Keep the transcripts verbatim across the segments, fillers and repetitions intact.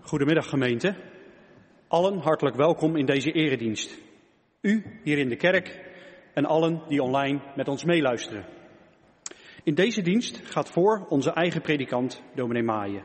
Goedemiddag gemeente. Allen hartelijk welkom in deze eredienst. U hier in de kerk en allen die online met ons meeluisteren. In deze dienst gaat voor onze eigen predikant, dominee Maaien.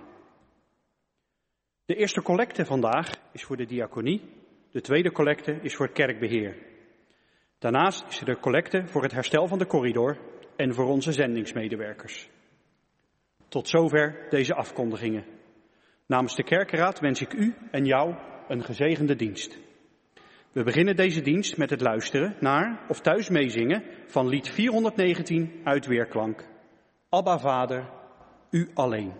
De eerste collecte vandaag is voor de diaconie. De tweede collecte is voor het kerkbeheer. Daarnaast is er de collecte voor het herstel van de corridor en voor onze zendingsmedewerkers. Tot zover deze afkondigingen. Namens de kerkenraad wens ik u en jou een gezegende dienst. We beginnen deze dienst met het luisteren naar of thuis meezingen van lied vierhonderdnegentien uit Weerklank. Abba Vader, u alleen.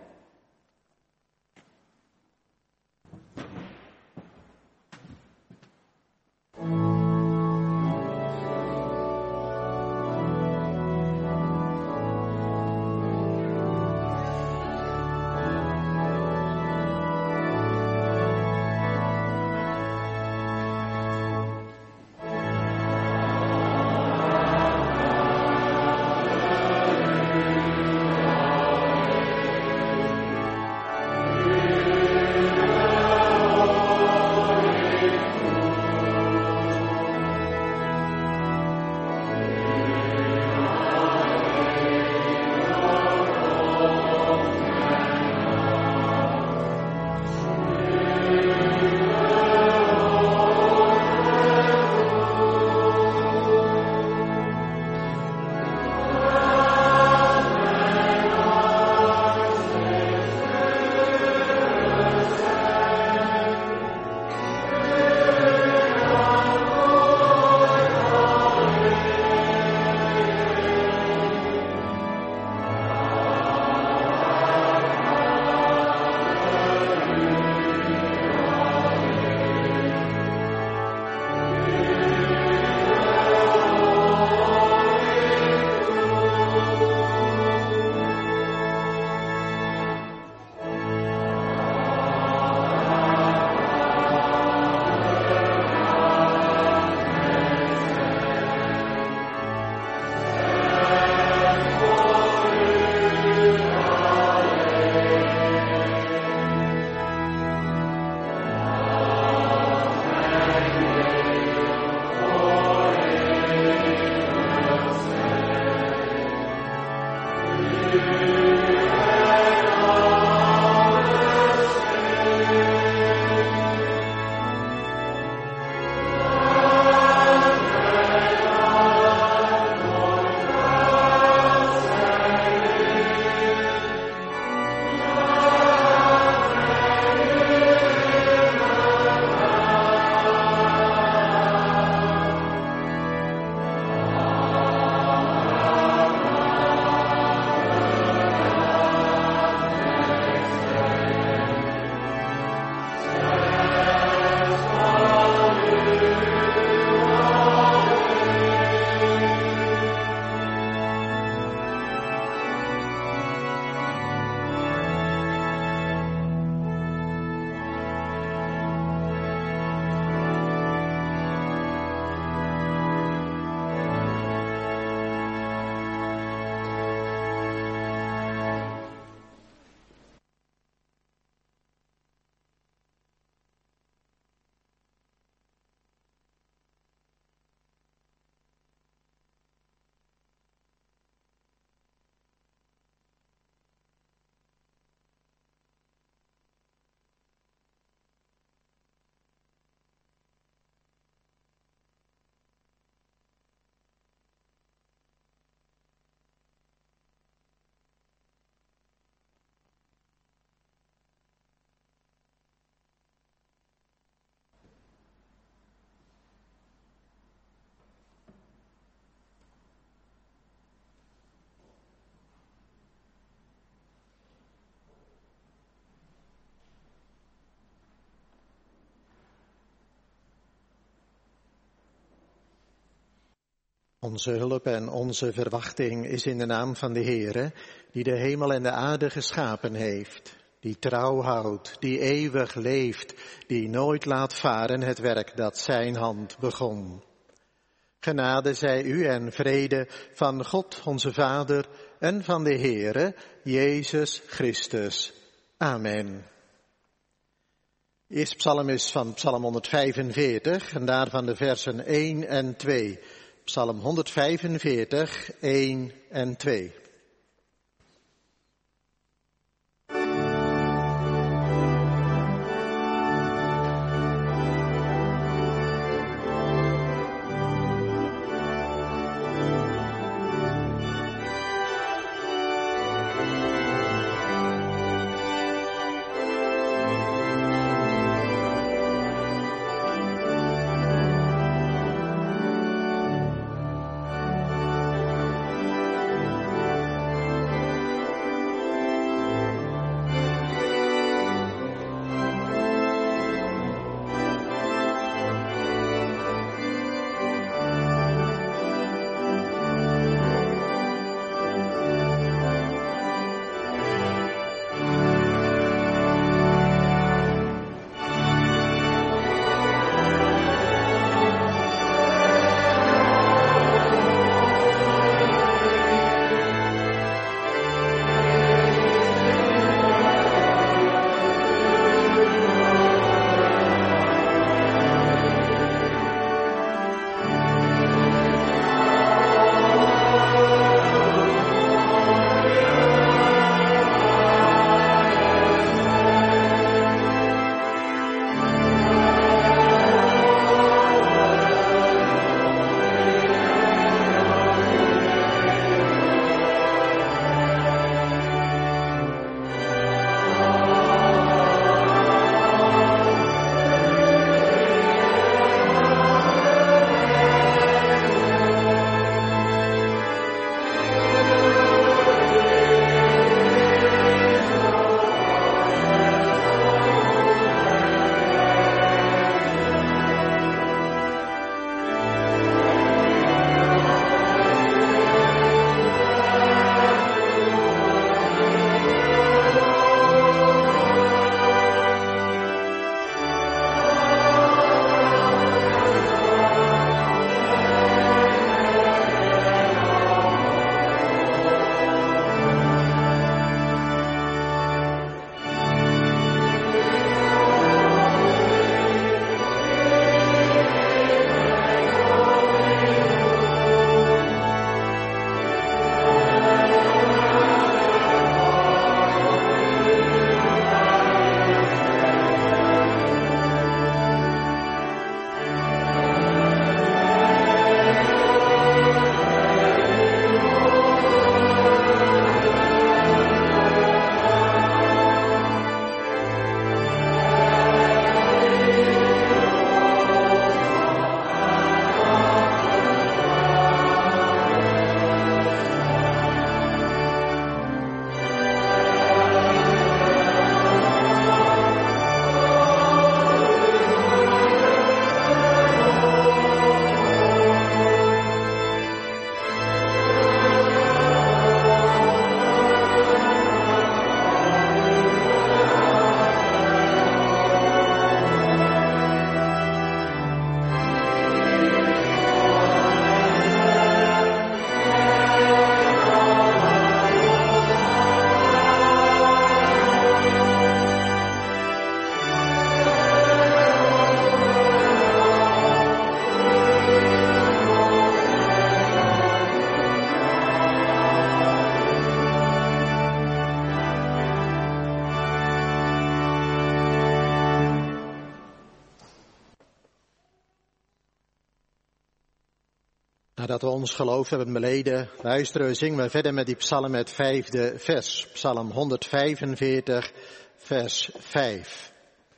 Onze hulp en onze verwachting is in de naam van de Heere, die de hemel en de aarde geschapen heeft, die trouw houdt, die eeuwig leeft, die nooit laat varen het werk dat zijn hand begon. Genade zij u en vrede van God onze Vader en van de Heere, Jezus Christus. Amen. Eerst psalm is van psalm honderdvijfenveertig en daarvan de versen één en twee. Psalm honderdvijfenveertig, één en twee. Nadat we ons geloof hebben beleden, luisteren we, zingen we verder met die psalm, het vijfde vers. Psalm honderdvijfenveertig, vers vijf.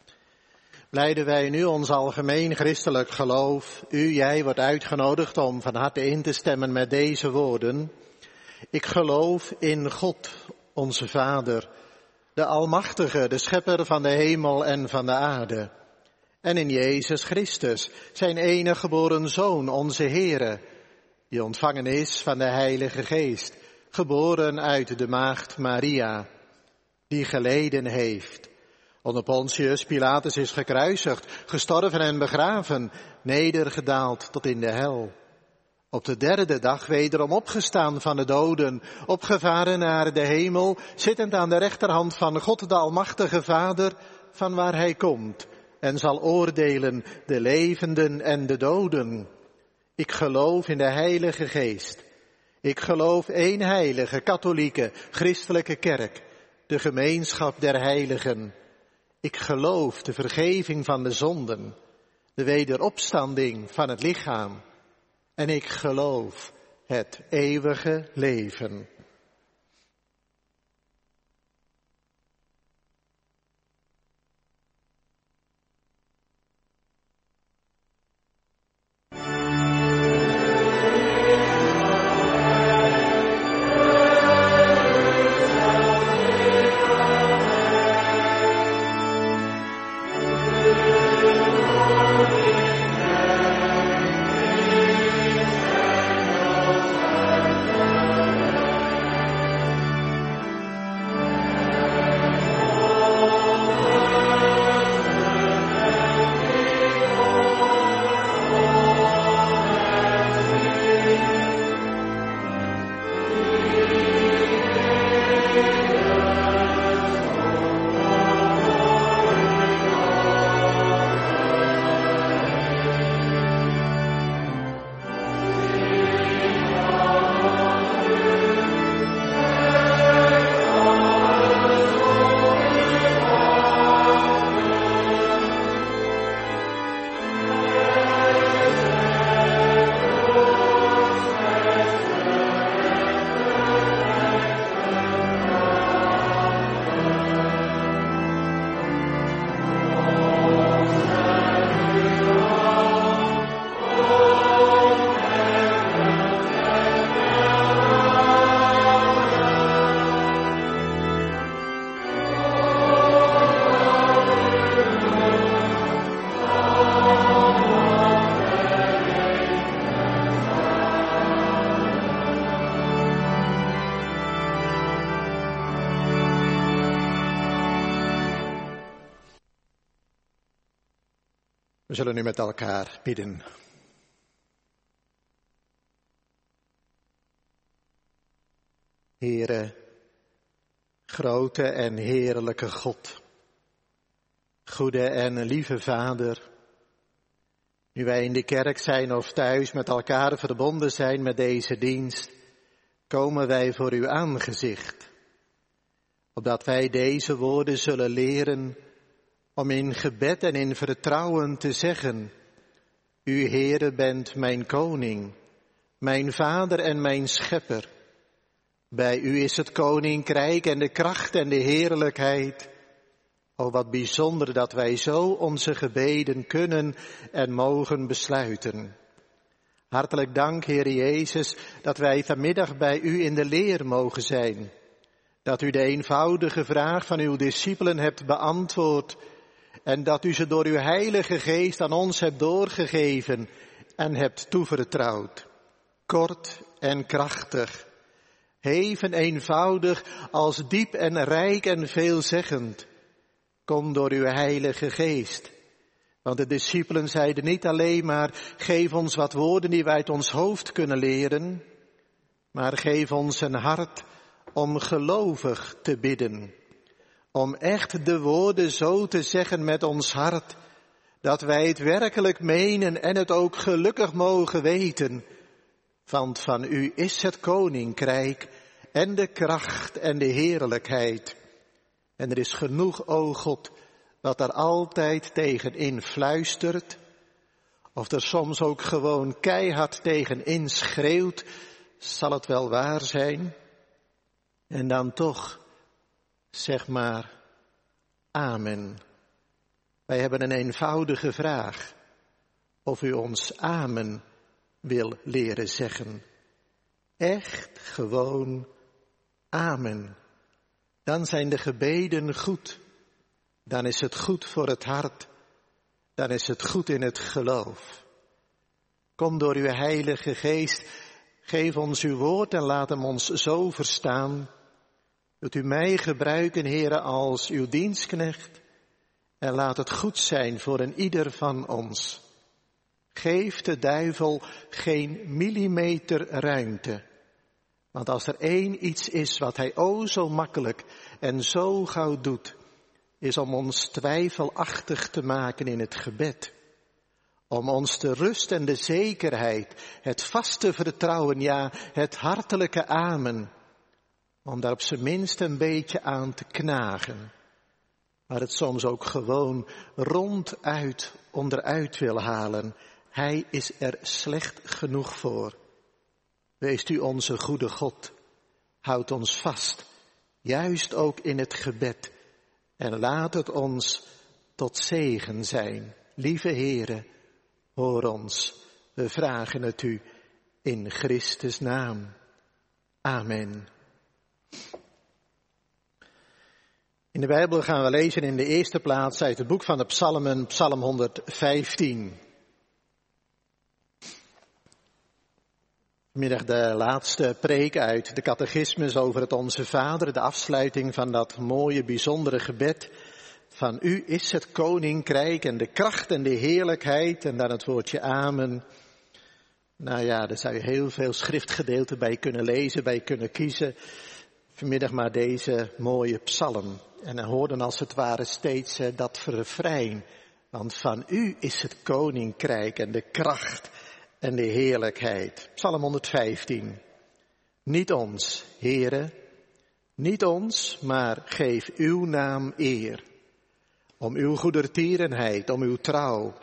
Blijden wij nu ons algemeen christelijk geloof. U, jij wordt uitgenodigd om van harte in te stemmen met deze woorden. Ik geloof in God, onze Vader, de Almachtige, de Schepper van de hemel en van de aarde. En in Jezus Christus, zijn enige geboren Zoon, onze Heere, die ontvangen is van de Heilige Geest, geboren uit de maagd Maria, die geleden heeft. Onder Pontius Pilatus is gekruisigd, gestorven en begraven, nedergedaald tot in de hel. Op de derde dag wederom opgestaan van de doden, opgevaren naar de hemel, zittend aan de rechterhand van God de Almachtige Vader, van waar hij komt, en zal oordelen de levenden en de doden. Ik geloof in de Heilige Geest. Ik geloof één heilige, katholieke, christelijke kerk, de gemeenschap der heiligen. Ik geloof de vergeving van de zonden, de wederopstanding van het lichaam. En ik geloof het eeuwige leven. We zullen nu met elkaar bidden. Heere, grote en heerlijke God, goede en lieve Vader, nu wij in de kerk zijn of thuis met elkaar verbonden zijn met deze dienst, komen wij voor uw aangezicht, opdat wij deze woorden zullen leren om in gebed en in vertrouwen te zeggen: U, Heere, bent mijn koning, mijn vader en mijn schepper. Bij u is het koninkrijk en de kracht en de heerlijkheid. O, wat bijzonder dat wij zo onze gebeden kunnen en mogen besluiten. Hartelijk dank, Heer Jezus, dat wij vanmiddag bij u in de leer mogen zijn. Dat u de eenvoudige vraag van uw discipelen hebt beantwoord en dat u ze door uw Heilige Geest aan ons hebt doorgegeven en hebt toevertrouwd. Kort en krachtig, heven eenvoudig als diep en rijk en veelzeggend. Kom door uw Heilige Geest. Want de discipelen zeiden niet alleen maar: geef ons wat woorden die wij uit ons hoofd kunnen leren, maar geef ons een hart om gelovig te bidden. Om echt de woorden zo te zeggen met ons hart, dat wij het werkelijk menen en het ook gelukkig mogen weten. Want van u is het koninkrijk en de kracht en de heerlijkheid. En er is genoeg, o God, wat er altijd tegenin fluistert, of er soms ook gewoon keihard tegenin schreeuwt, zal het wel waar zijn? En dan toch, zeg maar, amen. Wij hebben een eenvoudige vraag, of u ons amen wil leren zeggen. Echt gewoon amen. Dan zijn de gebeden goed. Dan is het goed voor het hart. Dan is het goed in het geloof. Kom door uw Heilige Geest, geef ons uw woord en laat hem ons zo verstaan. Wilt u mij gebruiken, Heere, als uw dienstknecht en laat het goed zijn voor een ieder van ons. Geef de duivel geen millimeter ruimte. Want als er één iets is wat hij o zo makkelijk en zo gauw doet, is om ons twijfelachtig te maken in het gebed. Om ons de rust en de zekerheid, het vaste vertrouwen, ja, het hartelijke amen, om daar op zijn minst een beetje aan te knagen. Maar het soms ook gewoon ronduit onderuit wil halen. Hij is er slecht genoeg voor. Wees u onze goede God. Houd ons vast, juist ook in het gebed. En laat het ons tot zegen zijn. Lieve Heere, hoor ons. We vragen het u in Christus' naam. Amen. In de Bijbel gaan we lezen in de eerste plaats uit het boek van de Psalmen, Psalm honderdvijftien. Vanmiddag de laatste preek uit de catechismus over het Onze Vader, de afsluiting van dat mooie, bijzondere gebed. Van u is het koninkrijk en de kracht en de heerlijkheid en dan het woordje amen. Nou ja, daar zou je heel veel schriftgedeelten bij kunnen lezen, bij kunnen kiezen. Vanmiddag maar deze mooie psalm. En dan hoorden als het ware steeds uh, dat refrein. Want van u is het koninkrijk en de kracht en de heerlijkheid. Psalm honderdvijftien. Niet ons, Heere, niet ons, maar geef uw naam eer. Om uw goedertierenheid, om uw trouw.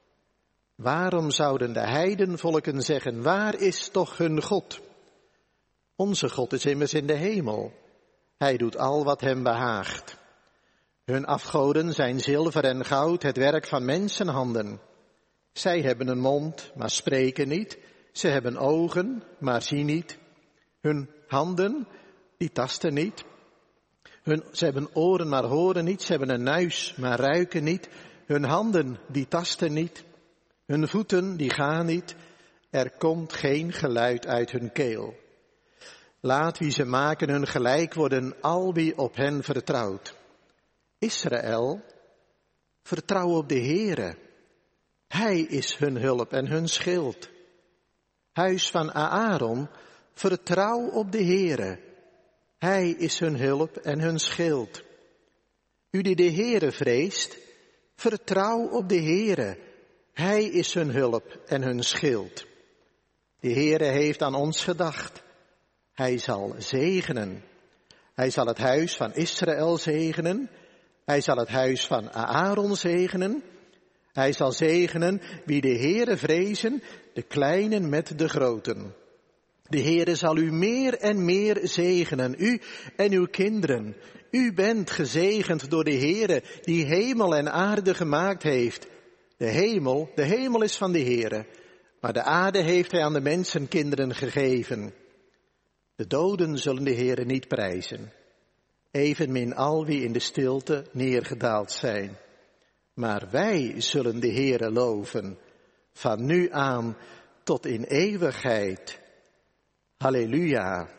Waarom zouden de heidenvolken zeggen, waar is toch hun God? Onze God is immers in de hemel. Hij doet al wat hem behaagt. Hun afgoden zijn zilver en goud, het werk van mensenhanden. Zij hebben een mond, maar spreken niet. Ze hebben ogen, maar zien niet. Hun handen, die tasten niet. Hun, ze hebben oren, maar horen niet. Ze hebben een neus, maar ruiken niet. Hun handen, die tasten niet. Hun voeten, die gaan niet. Er komt geen geluid uit hun keel. Laat wie ze maken hun gelijk worden, al wie op hen vertrouwt. Israël, vertrouw op de Heere. Hij is hun hulp en hun schild. Huis van Aaron, vertrouw op de Heere. Hij is hun hulp en hun schild. U die de Heere vreest, vertrouw op de Heere. Hij is hun hulp en hun schild. De Heere heeft aan ons gedacht. Hij zal zegenen. Hij zal het huis van Israël zegenen. Hij zal het huis van Aaron zegenen. Hij zal zegenen wie de Heere vrezen, de kleinen met de groten. De Heere zal u meer en meer zegenen, u en uw kinderen. U bent gezegend door de Heere, die hemel en aarde gemaakt heeft. De hemel, de hemel is van de Heere, maar de aarde heeft hij aan de mensenkinderen gegeven. De doden zullen de Heere niet prijzen, evenmin al wie in de stilte neergedaald zijn. Maar wij zullen de Heere loven, van nu aan tot in eeuwigheid. Halleluja.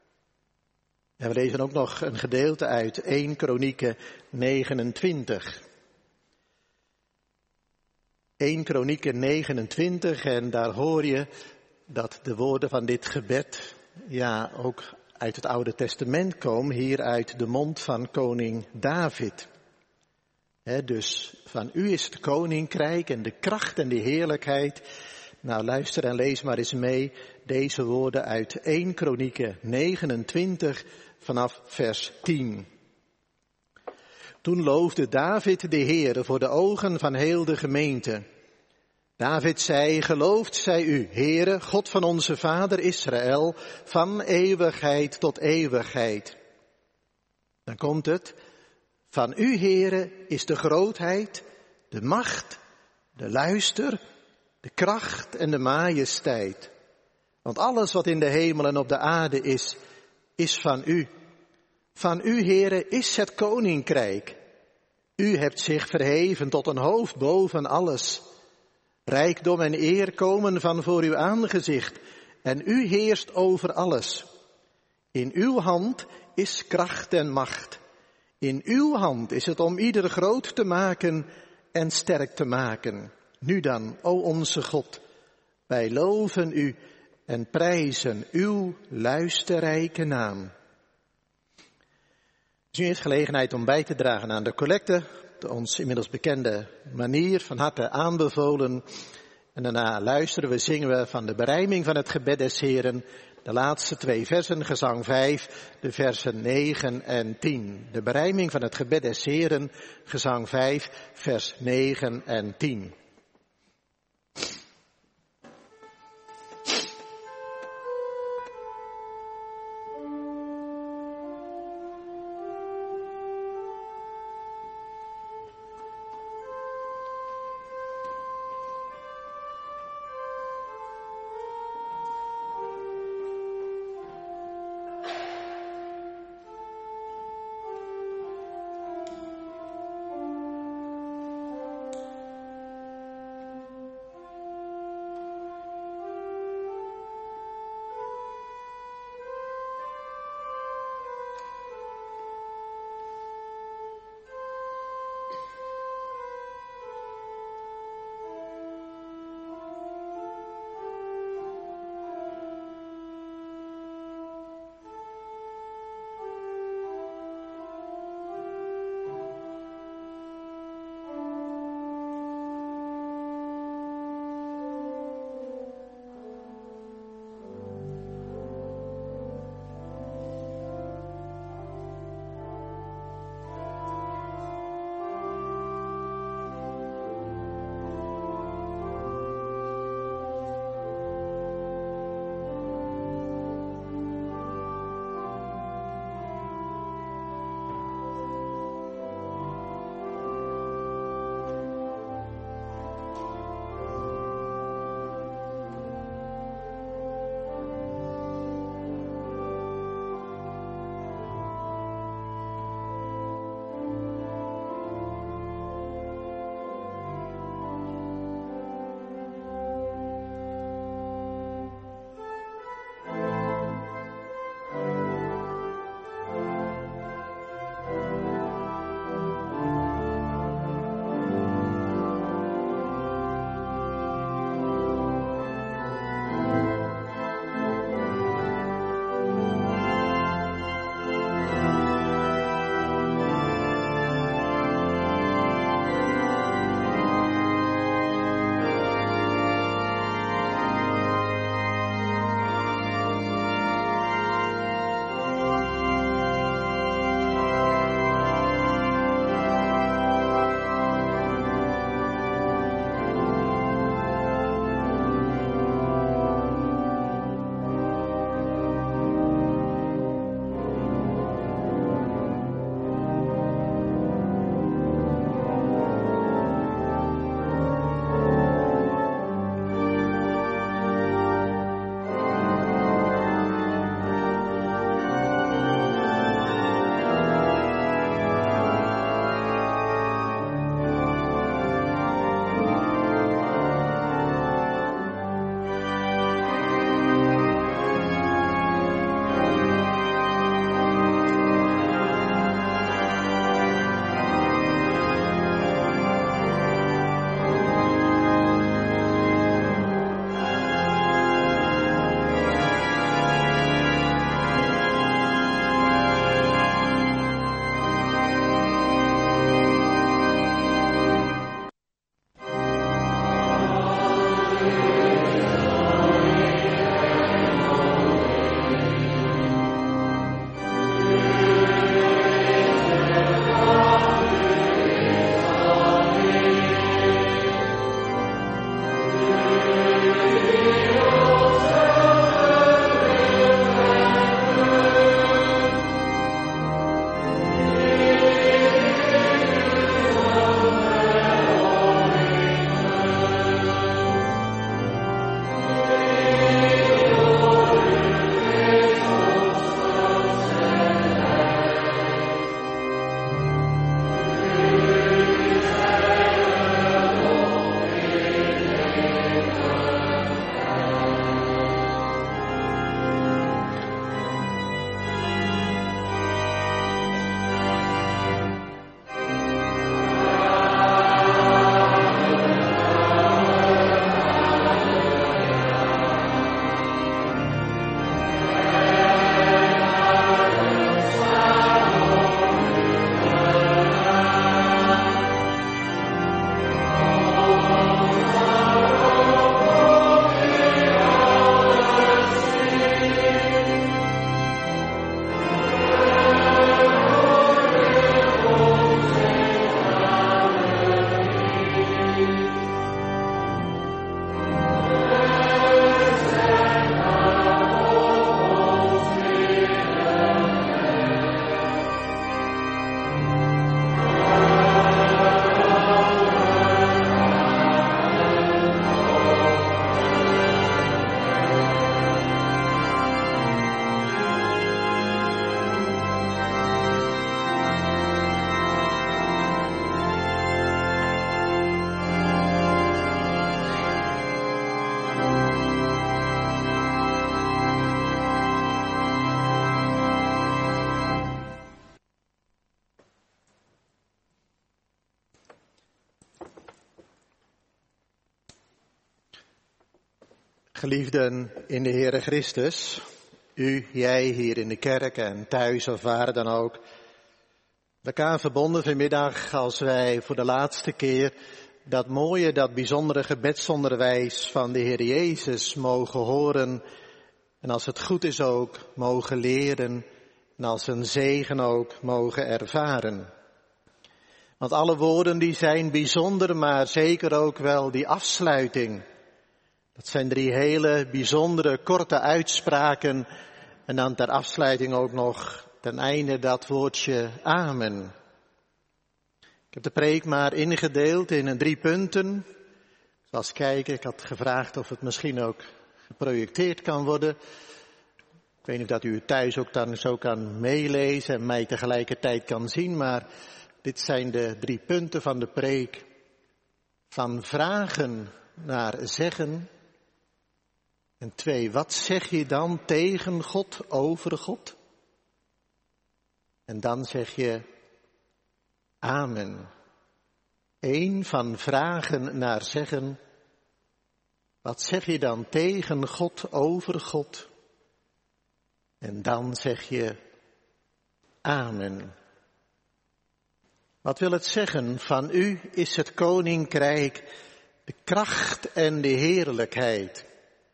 En we lezen ook nog een gedeelte uit eerste Kronieken negenentwintig. eerste Kronieken negenentwintig en daar hoor je dat de woorden van dit gebed ja ook uit het Oude Testament komen, hier uit de mond van koning David. He, dus van u is het koninkrijk en de kracht en de heerlijkheid. Nou, luister en lees maar eens mee deze woorden uit eerste Kronieken negenentwintig vanaf vers tien. Toen loofde David de Heere voor de ogen van heel de gemeente. David zei, geloofd zij u, Heere, God van onze vader Israël, van eeuwigheid tot eeuwigheid. Dan komt het, van u, Heere, is de grootheid, de macht, de luister, de kracht en de majesteit. Want alles wat in de hemel en op de aarde is, is van u. Van u, Heere, is het koninkrijk. U hebt zich verheven tot een hoofd boven alles. Rijkdom en eer komen van voor uw aangezicht en u heerst over alles. In uw hand is kracht en macht. In uw hand is het om ieder groot te maken en sterk te maken. Nu dan, o onze God, wij loven u en prijzen uw luisterrijke naam. is nu eerst gelegenheid om bij te dragen aan de collecte, de ons inmiddels bekende manier, van harte aanbevolen. En daarna luisteren we, zingen we van de berijming van het gebed des Heren, de laatste twee versen, gezang vijf, de versen negen en tien. De berijming van het gebed des Heren, gezang vijf, vers negen en tien. Geliefden in de Heere Christus, u, jij hier in de kerk en thuis of waar dan ook, elkaar verbonden vanmiddag als wij voor de laatste keer dat mooie, dat bijzondere gebedsonderwijs van de Heer Jezus mogen horen en als het goed is ook mogen leren en als een zegen ook mogen ervaren. Want alle woorden die zijn bijzonder, maar zeker ook wel die afsluiting. Dat zijn drie hele bijzondere korte uitspraken en dan ter afsluiting ook nog ten einde dat woordje amen. Ik heb de preek maar ingedeeld in drie punten. Ik zal eens kijken, ik had gevraagd of het misschien ook geprojecteerd kan worden. Ik weet niet of dat u het thuis ook dan zo kan meelezen en mij tegelijkertijd kan zien, maar dit zijn de drie punten van de preek. Van vragen naar zeggen. En twee, wat zeg je dan tegen God, over God? En dan zeg je amen. Eén, van vragen naar zeggen. Wat zeg je dan tegen God, over God? En dan zeg je amen. Wat wil het zeggen? Van u is het koninkrijk, de kracht en de heerlijkheid.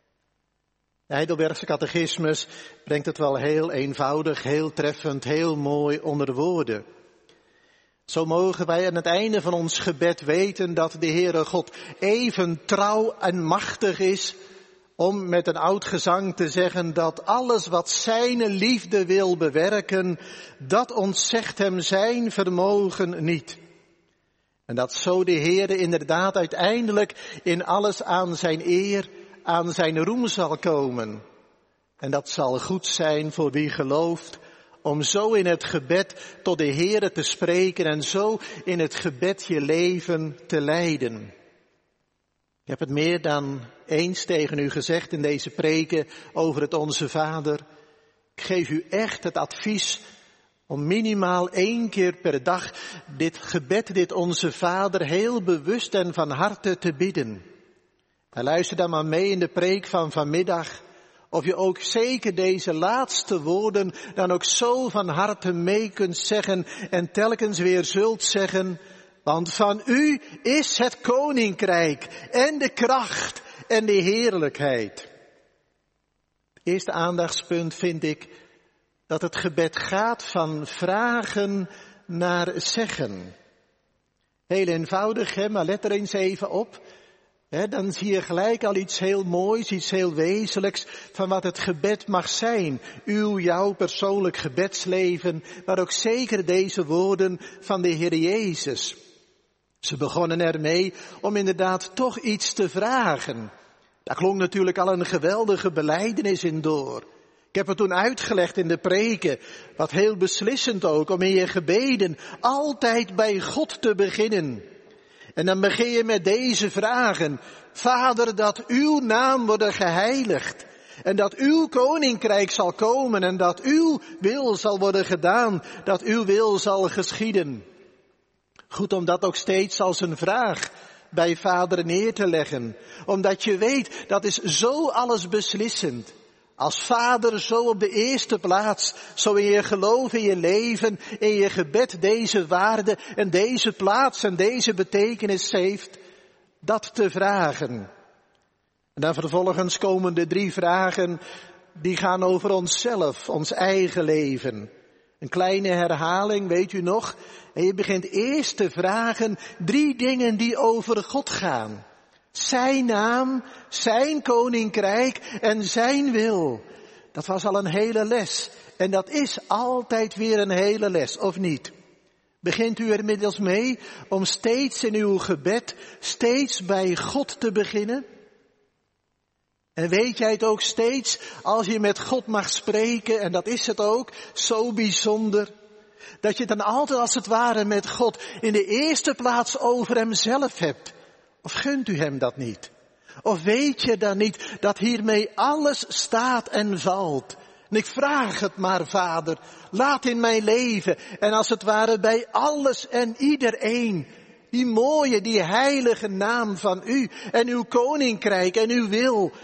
De Heidelbergse catechismus brengt het wel heel eenvoudig, heel treffend, heel mooi onder woorden. Zo mogen wij aan het einde van ons gebed weten dat de Heere God even trouw en machtig is om met een oud gezang te zeggen dat alles wat zijn liefde wil bewerken, dat ontzegt hem zijn vermogen niet. En dat zo de Heere inderdaad uiteindelijk in alles aan zijn eer, aan zijn roem zal komen. En dat zal goed zijn voor wie gelooft, om zo in het gebed tot de Heere te spreken en zo in het gebed je leven te leiden. Ik heb het meer dan eens tegen u gezegd in deze preken over het Onze Vader. Ik geef u echt het advies om minimaal één keer per dag dit gebed, dit Onze Vader, heel bewust en van harte te bidden. En luister dan maar mee in de preek van vanmiddag, of je ook zeker deze laatste woorden dan ook zo van harte mee kunt zeggen en telkens weer zult zeggen, want van u is het koninkrijk en de kracht en de heerlijkheid. Het eerste aandachtspunt vind ik dat het gebed gaat van vragen naar zeggen. Heel eenvoudig, hè, maar let er eens even op. He, dan zie je gelijk al iets heel moois, iets heel wezenlijks van wat het gebed mag zijn. Uw, jouw persoonlijk gebedsleven, maar ook zeker deze woorden van de Heer Jezus. Ze begonnen ermee om inderdaad toch iets te vragen. Daar klonk natuurlijk al een geweldige belijdenis in door. Ik heb het toen uitgelegd in de preken, wat heel beslissend ook, om in je gebeden altijd bij God te beginnen. En dan begin je met deze vragen. Vader, dat uw naam wordt geheiligd. En dat uw koninkrijk zal komen. En dat uw wil zal worden gedaan. Dat uw wil zal geschieden. Goed om dat ook steeds als een vraag bij Vader neer te leggen. Omdat je weet, dat is zo alles beslissend. Als Vader zo op de eerste plaats, zo in je geloof, in je leven, in je gebed deze waarde en deze plaats en deze betekenis heeft, dat te vragen. En dan vervolgens komen de drie vragen, die gaan over onszelf, ons eigen leven. Een kleine herhaling, weet u nog? En je begint eerst te vragen drie dingen die over God gaan. Zijn naam, zijn koninkrijk en zijn wil. Dat was al een hele les. En dat is altijd weer een hele les, of niet? Begint u er inmiddels mee om steeds in uw gebed, steeds bij God te beginnen? En weet jij het ook steeds, als je met God mag spreken, en dat is het ook, zo bijzonder, dat je dan altijd als het ware met God in de eerste plaats over hem zelf hebt. Of gunt u hem dat niet? Of weet je dan niet dat hiermee alles staat en valt? En ik vraag het maar, Vader, laat in mijn leven en als het ware bij alles en iedereen die mooie, die heilige naam van u en uw koninkrijk en uw wil,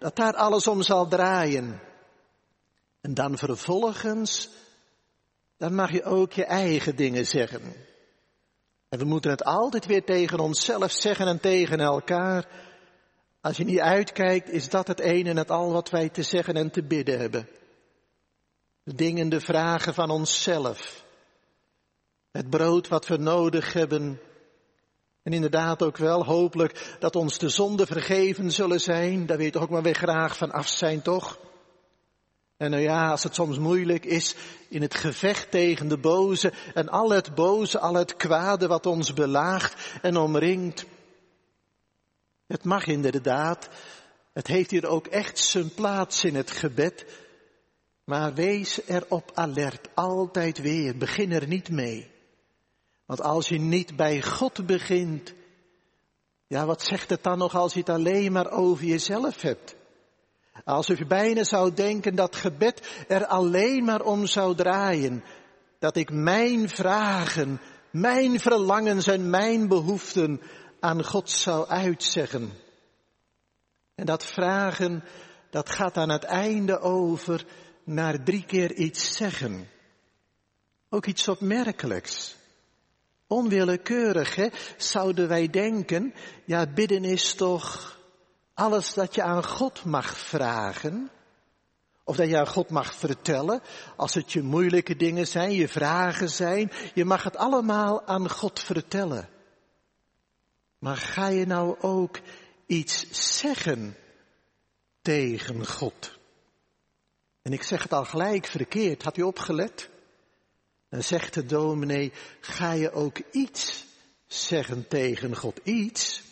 dat daar alles om zal draaien. En dan vervolgens, dan mag je ook je eigen dingen zeggen. En we moeten het altijd weer tegen onszelf zeggen en tegen elkaar. Als je niet uitkijkt, is dat het een en het al wat wij te zeggen en te bidden hebben. De dingen, de vragen van onszelf. Het brood wat we nodig hebben. En inderdaad ook wel hopelijk dat ons de zonden vergeven zullen zijn. Daar wil je toch ook maar weer graag van af zijn, toch? En nou ja, als het soms moeilijk is in het gevecht tegen de boze en al het boze, al het kwade wat ons belaagt en omringt. Het mag inderdaad, het heeft hier ook echt zijn plaats in het gebed. Maar wees erop alert, altijd weer, begin er niet mee. Want als je niet bij God begint, ja, wat zegt het dan nog als je het alleen maar over jezelf hebt? Alsof je bijna zou denken dat gebed er alleen maar om zou draaien. Dat ik mijn vragen, mijn verlangens en mijn behoeften aan God zou uitzeggen. En dat vragen, dat gaat aan het einde over naar drie keer iets zeggen. Ook iets opmerkelijks. Onwillekeurig, hè, zouden wij denken, ja, bidden is toch alles dat je aan God mag vragen. Of dat je aan God mag vertellen, als het je moeilijke dingen zijn, je vragen zijn. Je mag het allemaal aan God vertellen. Maar ga je nou ook iets zeggen tegen God? En ik zeg het al gelijk verkeerd, had u opgelet? Dan zegt de dominee, ga je ook iets zeggen tegen God? Iets?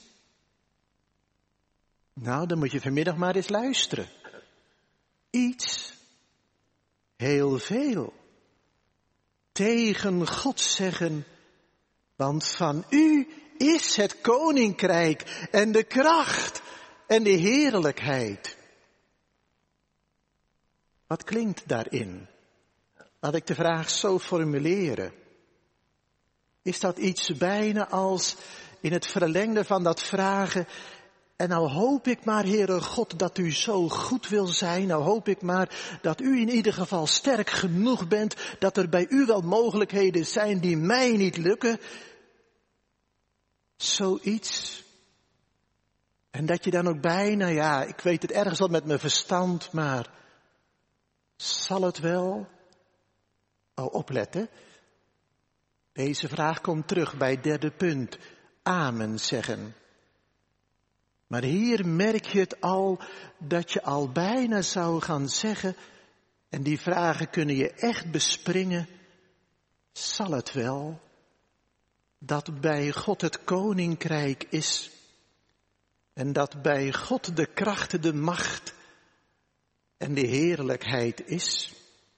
Nou, dan moet je vanmiddag maar eens luisteren. Iets? Heel veel. Tegen God zeggen, want van u is het koninkrijk en de kracht en de heerlijkheid. Wat klinkt daarin? Laat ik de vraag zo formuleren. Is dat iets bijna als in het verlengde van dat vragen, en nou hoop ik maar, Heere God, dat u zo goed wil zijn. Nou hoop ik maar dat u in ieder geval sterk genoeg bent, dat er bij u wel mogelijkheden zijn die mij niet lukken. Zoiets. En dat je dan ook bijna, ja, ik weet het ergens wel met mijn verstand, maar zal het wel? Oh, opletten. Deze vraag komt terug bij het derde punt. Amen zeggen. Maar hier merk je het al, dat je al bijna zou gaan zeggen, en die vragen kunnen je echt bespringen. Zal het wel? Dat bij God het koninkrijk is. En dat bij God de kracht, de macht en de heerlijkheid is.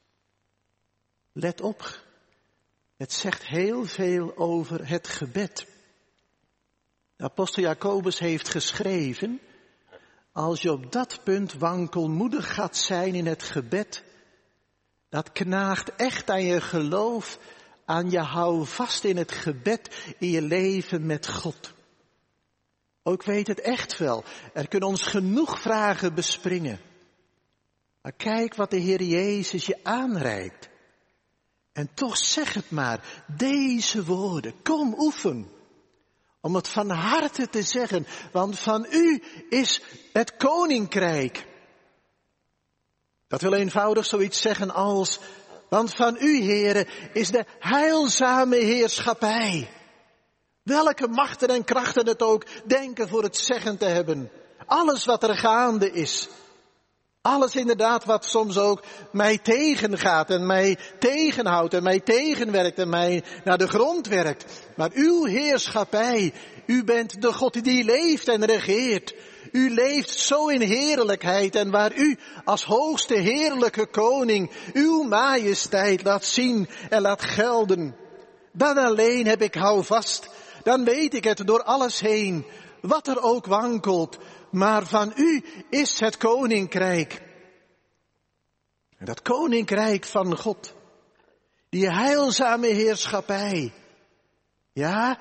Let op, het zegt heel veel over het gebed. De apostel Jacobus heeft geschreven, als je op dat punt wankelmoedig gaat zijn in het gebed, dat knaagt echt aan je geloof, aan je hou vast in het gebed, in je leven met God. Ook weet het echt wel, er kunnen ons genoeg vragen bespringen. Maar kijk wat de Heer Jezus je aanreikt. En toch zeg het maar, deze woorden, kom oefen. Om het van harte te zeggen, want van u is het koninkrijk. Dat wil eenvoudig zoiets zeggen als, want van u, Heere, is de heilzame heerschappij. Welke machten en krachten het ook denken voor het zeggen te hebben. Alles wat er gaande is. Alles inderdaad wat soms ook mij tegengaat en mij tegenhoudt en mij tegenwerkt en mij naar de grond werkt. Maar uw heerschappij, u bent de God die leeft en regeert. U leeft zo in heerlijkheid en waar u als hoogste heerlijke koning uw majesteit laat zien en laat gelden. Dan alleen heb ik houvast, dan weet ik het door alles heen, wat er ook wankelt. Maar van u is het koninkrijk. En dat koninkrijk van God. Die heilzame heerschappij. Ja,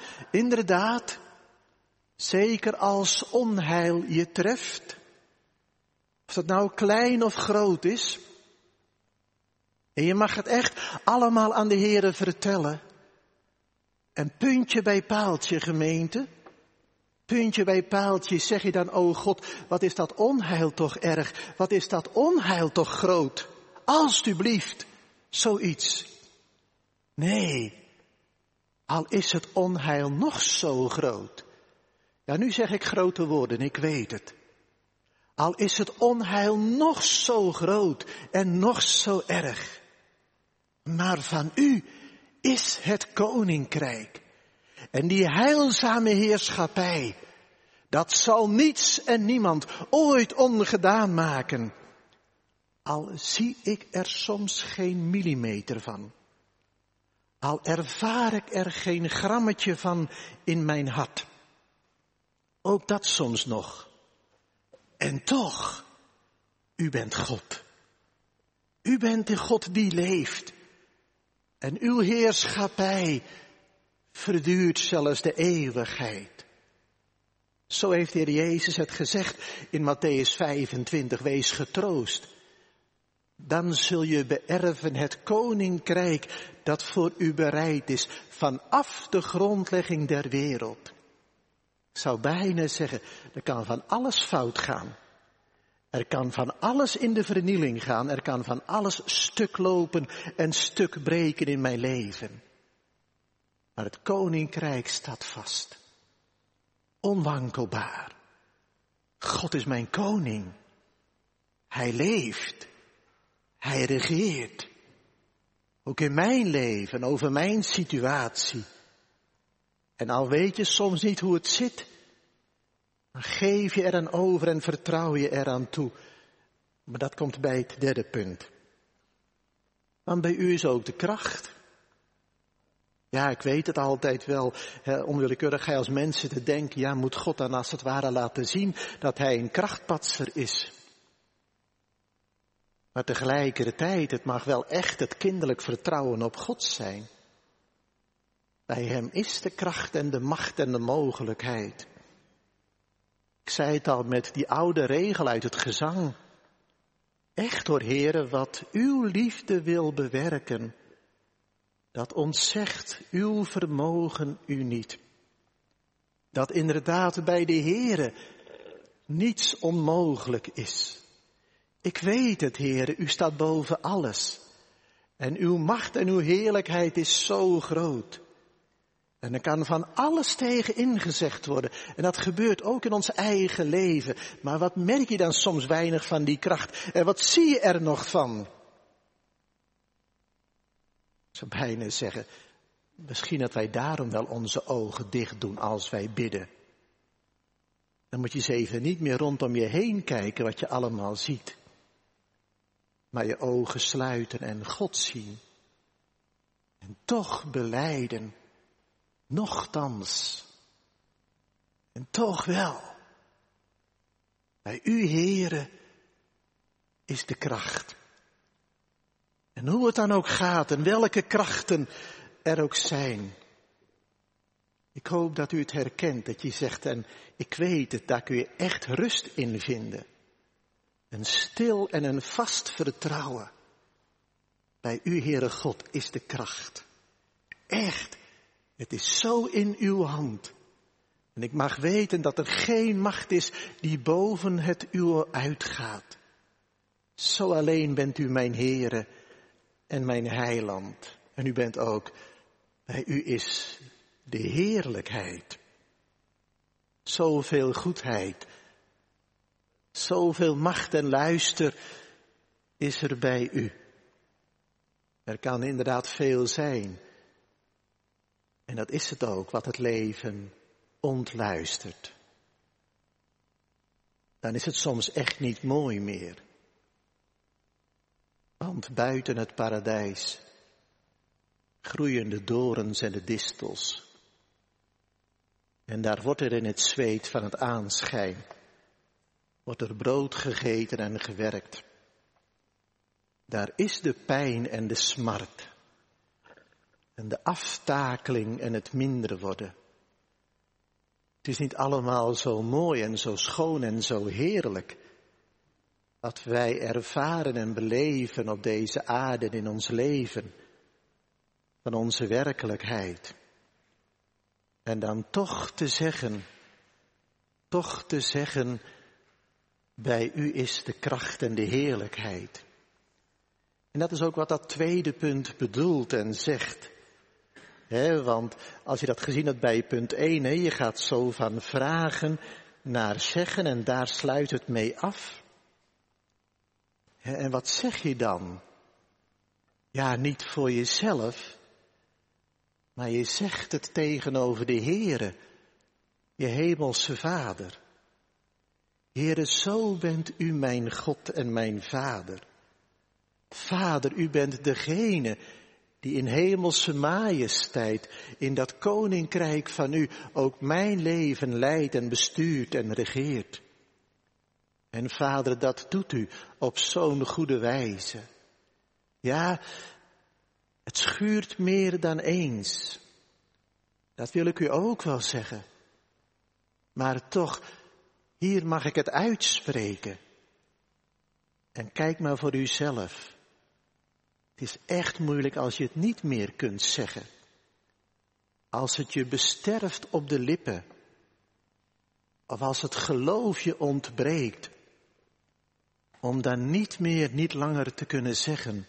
inderdaad. Zeker als onheil je treft. Of dat nou klein of groot is. En je mag het echt allemaal aan de Heere vertellen. En puntje bij paaltje, gemeente. Puntje bij paaltje zeg je dan, o God, wat is dat onheil toch erg. Wat is dat onheil toch groot. Alsjeblieft, zoiets. Nee, al is het onheil nog zo groot. Ja, nu zeg ik grote woorden, ik weet het. Al is het onheil nog zo groot en nog zo erg. Maar van u is het koninkrijk. En die heilzame heerschappij, dat zal niets en niemand ooit ongedaan maken. Al zie ik er soms geen millimeter van. Al ervaar ik er geen grammetje van in mijn hart. Ook dat soms nog. En toch, u bent God. U bent de God die leeft. En uw heerschappij verduurt zelfs de eeuwigheid. Zo heeft de Heer Jezus het gezegd in Matthäus vijfentwintig, wees getroost. Dan zul je beërven het koninkrijk dat voor u bereid is vanaf de grondlegging der wereld. Ik zou bijna zeggen, er kan van alles fout gaan. Er kan van alles in de vernieling gaan. Er kan van alles stuk lopen en stuk breken in mijn leven. Maar het koninkrijk staat vast. Onwankelbaar. God is mijn koning. Hij leeft. Hij regeert. Ook in mijn leven, over mijn situatie. En al weet je soms niet hoe het zit, dan geef je eraan over en vertrouw je eraan toe. Maar dat komt bij het derde punt. Want bij u is ook de kracht. Ja, ik weet het altijd wel, hè, onwillekeurig ga je als mensen te denken, ja, moet God dan als het ware laten zien dat hij een krachtpatser is. Maar tegelijkertijd, het mag wel echt het kinderlijk vertrouwen op God zijn. Bij hem is de kracht en de macht en de mogelijkheid. Ik zei het al met die oude regel uit het gezang. Echt hoor, Heere, wat uw liefde wil bewerken, dat ontzegt uw vermogen u niet. Dat inderdaad bij de Heere niets onmogelijk is. Ik weet het, Heere, u staat boven alles. En uw macht en uw heerlijkheid is zo groot. En er kan van alles tegen ingezegd worden. En dat gebeurt ook in ons eigen leven. Maar wat merk je dan soms weinig van die kracht? En wat zie je er nog van? Ik zou bijna zeggen, misschien dat wij daarom wel onze ogen dicht doen als wij bidden. Dan moet je eens even niet meer rondom je heen kijken wat je allemaal ziet. Maar je ogen sluiten en God zien. En toch belijden. Nochtans. En toch wel. Bij u, Heere, is de kracht. En hoe het dan ook gaat en welke krachten er ook zijn. Ik hoop dat u het herkent, dat je zegt, en ik weet het, daar kun je echt rust in vinden. Een stil en een vast vertrouwen. Bij u, Heere God, is de kracht. Echt, het is zo in uw hand. En ik mag weten dat er geen macht is die boven het uwe uitgaat. Zo alleen bent u mijn Heere en mijn heiland. En u bent ook, bij u is de heerlijkheid. Zoveel goedheid. Zoveel macht en luister is er bij u. Er kan inderdaad veel zijn. En dat is het ook, wat het leven ontluistert. Dan is het soms echt niet mooi meer. Want buiten het paradijs groeien de dorens en de distels. En daar wordt er in het zweet van het aanschijn, wordt er brood gegeten en gewerkt. Daar is de pijn en de smart. En de aftakeling en het minder worden. Het is niet allemaal zo mooi en zo schoon en zo heerlijk. wat wij ervaren en beleven op deze aarde en in ons leven, van onze werkelijkheid. En dan toch te zeggen, toch te zeggen, bij u is de kracht en de heerlijkheid. En dat is ook wat dat tweede punt bedoelt en zegt. He, want als je dat gezien hebt bij punt één, he, je gaat zo van vragen naar zeggen en daar sluit het mee af. He, en wat zeg je dan? Ja, niet voor jezelf, maar je zegt het tegenover de Heere, je hemelse Vader. Heere, zo bent u mijn God en mijn Vader. Vader, u bent degene die in hemelse majesteit, in dat koninkrijk van u, ook mijn leven leidt en bestuurt en regeert. En Vader, dat doet u op zo'n goede wijze. Ja, het schuurt meer dan eens. Dat wil ik u ook wel zeggen. Maar toch, hier mag ik het uitspreken. En kijk maar voor uzelf. Het is echt moeilijk als je het niet meer kunt zeggen. Als het je besterft op de lippen. Of als het geloof je ontbreekt. Om dan niet meer, niet langer te kunnen zeggen.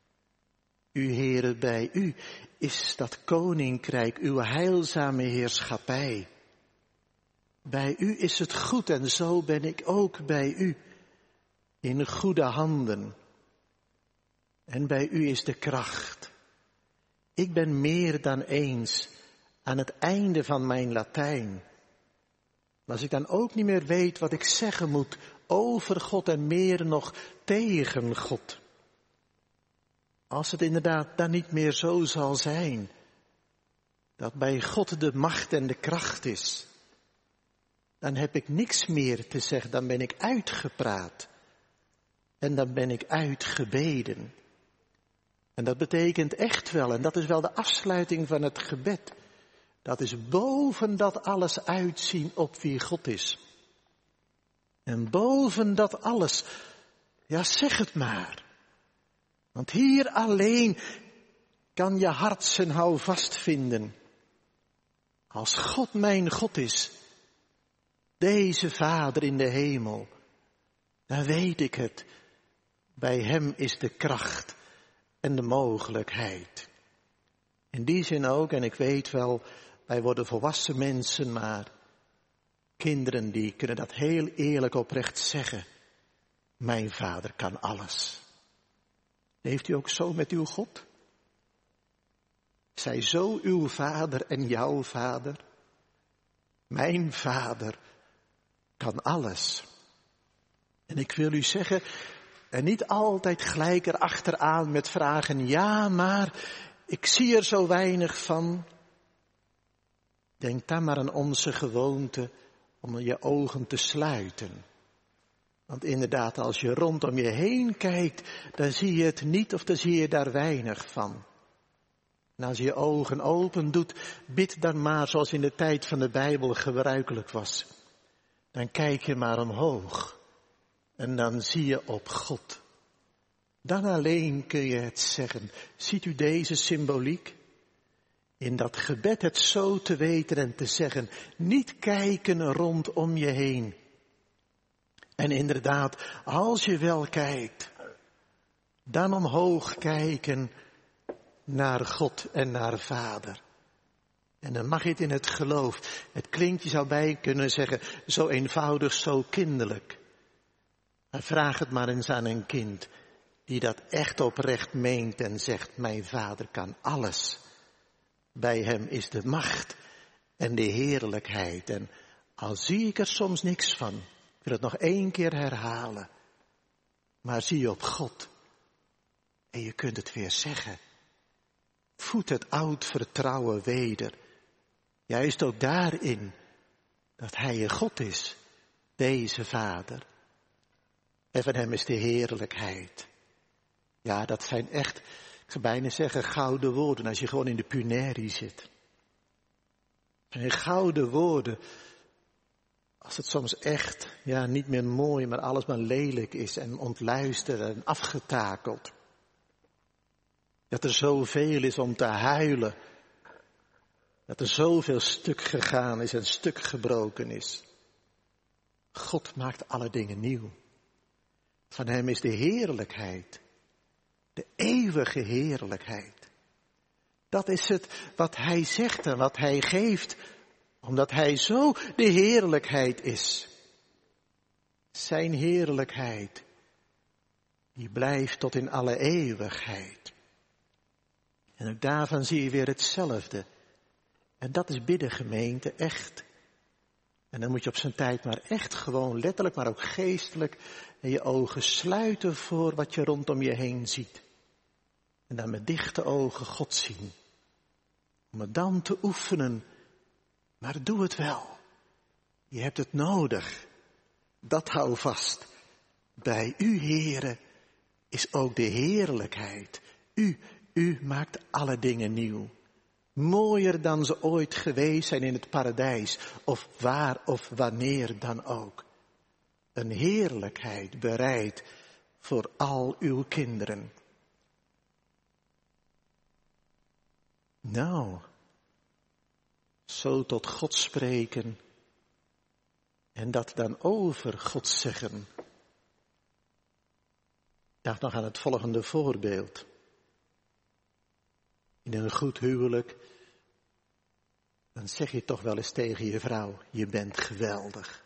U Heere, bij u is dat koninkrijk, uw heilzame heerschappij. Bij u is het goed en zo ben ik ook bij u. In goede handen. En bij u is de kracht. Ik ben meer dan eens aan het einde van mijn Latijn. Maar als ik dan ook niet meer weet wat ik zeggen moet over God en meer nog tegen God. Als het inderdaad dan niet meer zo zal zijn. Dat bij God de macht en de kracht is. Dan heb ik niks meer te zeggen, dan ben ik uitgepraat. En dan ben ik uitgebeden. En dat betekent echt wel, en dat is wel de afsluiting van het gebed. Dat is boven dat alles uitzien op wie God is. En boven dat alles, ja zeg het maar. Want hier alleen kan je hart zijn houvast vinden. Als God mijn God is, deze Vader in de hemel, dan weet ik het. Bij hem is de kracht en de mogelijkheid. In die zin ook, en ik weet wel, wij worden volwassen mensen, maar kinderen die kunnen dat heel eerlijk oprecht zeggen. Mijn Vader kan alles. Leeft u ook zo met uw God? Zij zo uw Vader en jouw Vader? Mijn Vader kan alles. En ik wil u zeggen, en niet altijd gelijk erachteraan met vragen, ja, maar ik zie er zo weinig van. Denk dan maar aan onze gewoonte om je ogen te sluiten. Want inderdaad, als je rondom je heen kijkt, dan zie je het niet of dan zie je daar weinig van. En als je je ogen open doet, bid dan maar zoals in de tijd van de Bijbel gebruikelijk was. Dan kijk je maar omhoog. En dan zie je op God. Dan alleen kun je het zeggen. Ziet u deze symboliek? In dat gebed het zo te weten en te zeggen. Niet kijken rondom je heen. En inderdaad, als je wel kijkt, dan omhoog kijken naar God en naar Vader. En dan mag je het in het geloof. Het klinkt, je zou bij kunnen zeggen, zo eenvoudig, zo kinderlijk. Maar vraag het maar eens aan een kind die dat echt oprecht meent en zegt, mijn Vader kan alles. Bij hem is de macht en de heerlijkheid. En al zie ik er soms niks van, ik wil het nog één keer herhalen. Maar zie je op God en je kunt het weer zeggen. Voed het oud vertrouwen weder. Juist ook daarin dat hij je God is, deze Vader. En van hem is de heerlijkheid. Ja, dat zijn echt, ik zou bijna zeggen, gouden woorden als je gewoon in de punerie zit. En gouden woorden Als het soms echt, ja, niet meer mooi, maar alles maar lelijk is en ontluisterd en afgetakeld. Dat er zoveel is om te huilen. Dat er zoveel stuk gegaan is en stuk gebroken is. God maakt alle dingen nieuw. Van hem is de heerlijkheid. De eeuwige heerlijkheid. Dat is het wat hij zegt en wat hij geeft. Omdat hij zo de heerlijkheid is. Zijn heerlijkheid. Die blijft tot in alle eeuwigheid. En ook daarvan zie je weer hetzelfde. En dat is bidden, gemeente, echt. En dan moet je op zijn tijd maar echt gewoon letterlijk, maar ook geestelijk en je ogen sluiten voor wat je rondom je heen ziet. En dan met dichte ogen God zien. Om het dan te oefenen. Maar doe het wel. Je hebt het nodig. Dat hou vast. Bij u, Heere, is ook de heerlijkheid. U, u maakt alle dingen nieuw. Mooier dan ze ooit geweest zijn in het paradijs. Of waar of wanneer dan ook. Een heerlijkheid bereid voor al uw kinderen. Nou, zo tot God spreken en dat dan over God zeggen. Ik dacht nog aan het volgende voorbeeld. In een goed huwelijk, dan zeg je toch wel eens tegen je vrouw, je bent geweldig.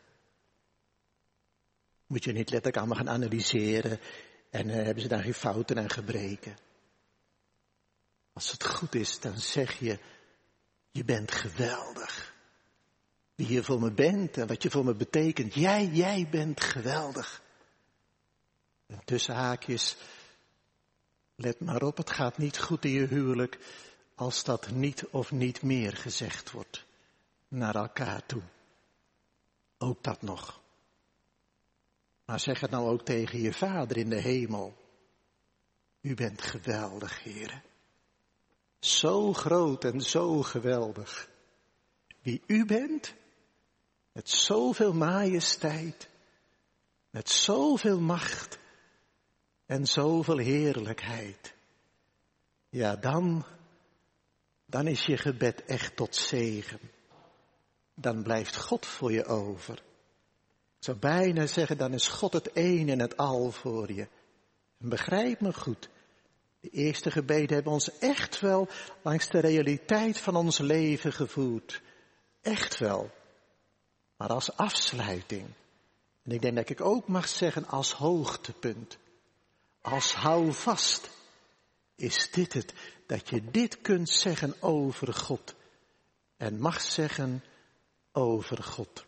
Moet je niet letterlijk allemaal gaan analyseren en uh, hebben ze daar geen fouten en gebreken. Als het goed is, dan zeg je, je bent geweldig. Wie je voor me bent en wat je voor me betekent. Jij, jij bent geweldig. En tussen haakjes, let maar op, het gaat niet goed in je huwelijk als dat niet of niet meer gezegd wordt naar elkaar toe. Ook dat nog. Maar zeg het nou ook tegen je Vader in de hemel. U bent geweldig, Heere. Zo groot en zo geweldig. Wie u bent, met zoveel majesteit, met zoveel macht en zoveel heerlijkheid. Ja, dan, dan is je gebed echt tot zegen. Dan blijft God voor je over. Ik zou bijna zeggen, dan is God het een en het al voor je. En begrijp me goed. De eerste gebeden hebben ons echt wel langs de realiteit van ons leven gevoerd. Echt wel. Maar als afsluiting. En ik denk dat ik ook mag zeggen als hoogtepunt. Als houvast. Is dit het, dat je dit kunt zeggen over God. En mag zeggen over God.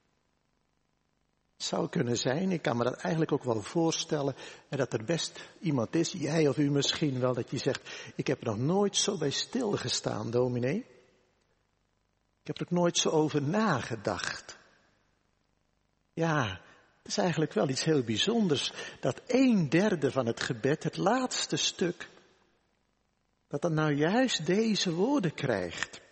Het zou kunnen zijn, ik kan me dat eigenlijk ook wel voorstellen, en dat er best iemand is, jij of u misschien wel, dat je zegt, ik heb er nog nooit zo bij stilgestaan, dominee. Ik heb er ook nooit zo over nagedacht. Ja, het is eigenlijk wel iets heel bijzonders, dat een derde van het gebed, het laatste stuk, dat dan nou juist deze woorden krijgt.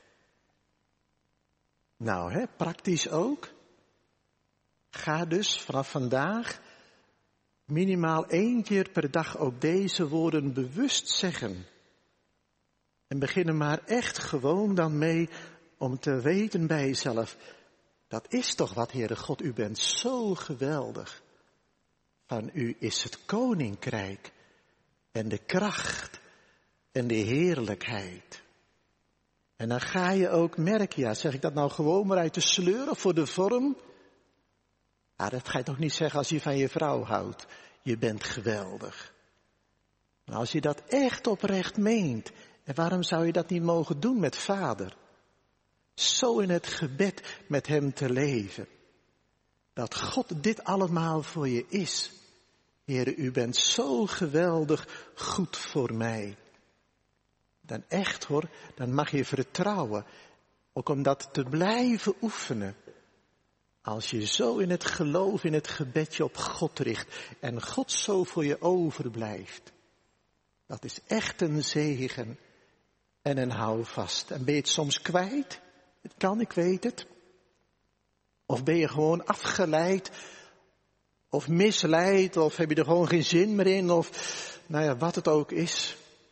Nou, hè, praktisch ook. Ga dus vanaf vandaag minimaal één keer per dag ook deze woorden bewust zeggen. En begin er maar echt gewoon dan mee om te weten bij jezelf. Dat is toch wat, Heere God, u bent zo geweldig. Van u is het koninkrijk en de kracht en de heerlijkheid. En dan ga je ook merken, ja, zeg ik dat nou gewoon maar uit de sleur of voor de vorm? Ah, dat ga je toch niet zeggen als je van je vrouw houdt. Je bent geweldig. Maar als je dat echt oprecht meent, en waarom zou je dat niet mogen doen met Vader? Zo in het gebed met hem te leven. Dat God dit allemaal voor je is. Heere, u bent zo geweldig goed voor mij. Dan echt hoor, dan mag je vertrouwen. Ook om dat te blijven oefenen. Als je zo in het geloof, in het gebedje op God richt. En God zo voor je overblijft. Dat is echt een zegen en een houvast. En ben je het soms kwijt? Het kan, ik weet het. Of ben je gewoon afgeleid of misleid of heb je er gewoon geen zin meer in of nou ja, wat het ook is.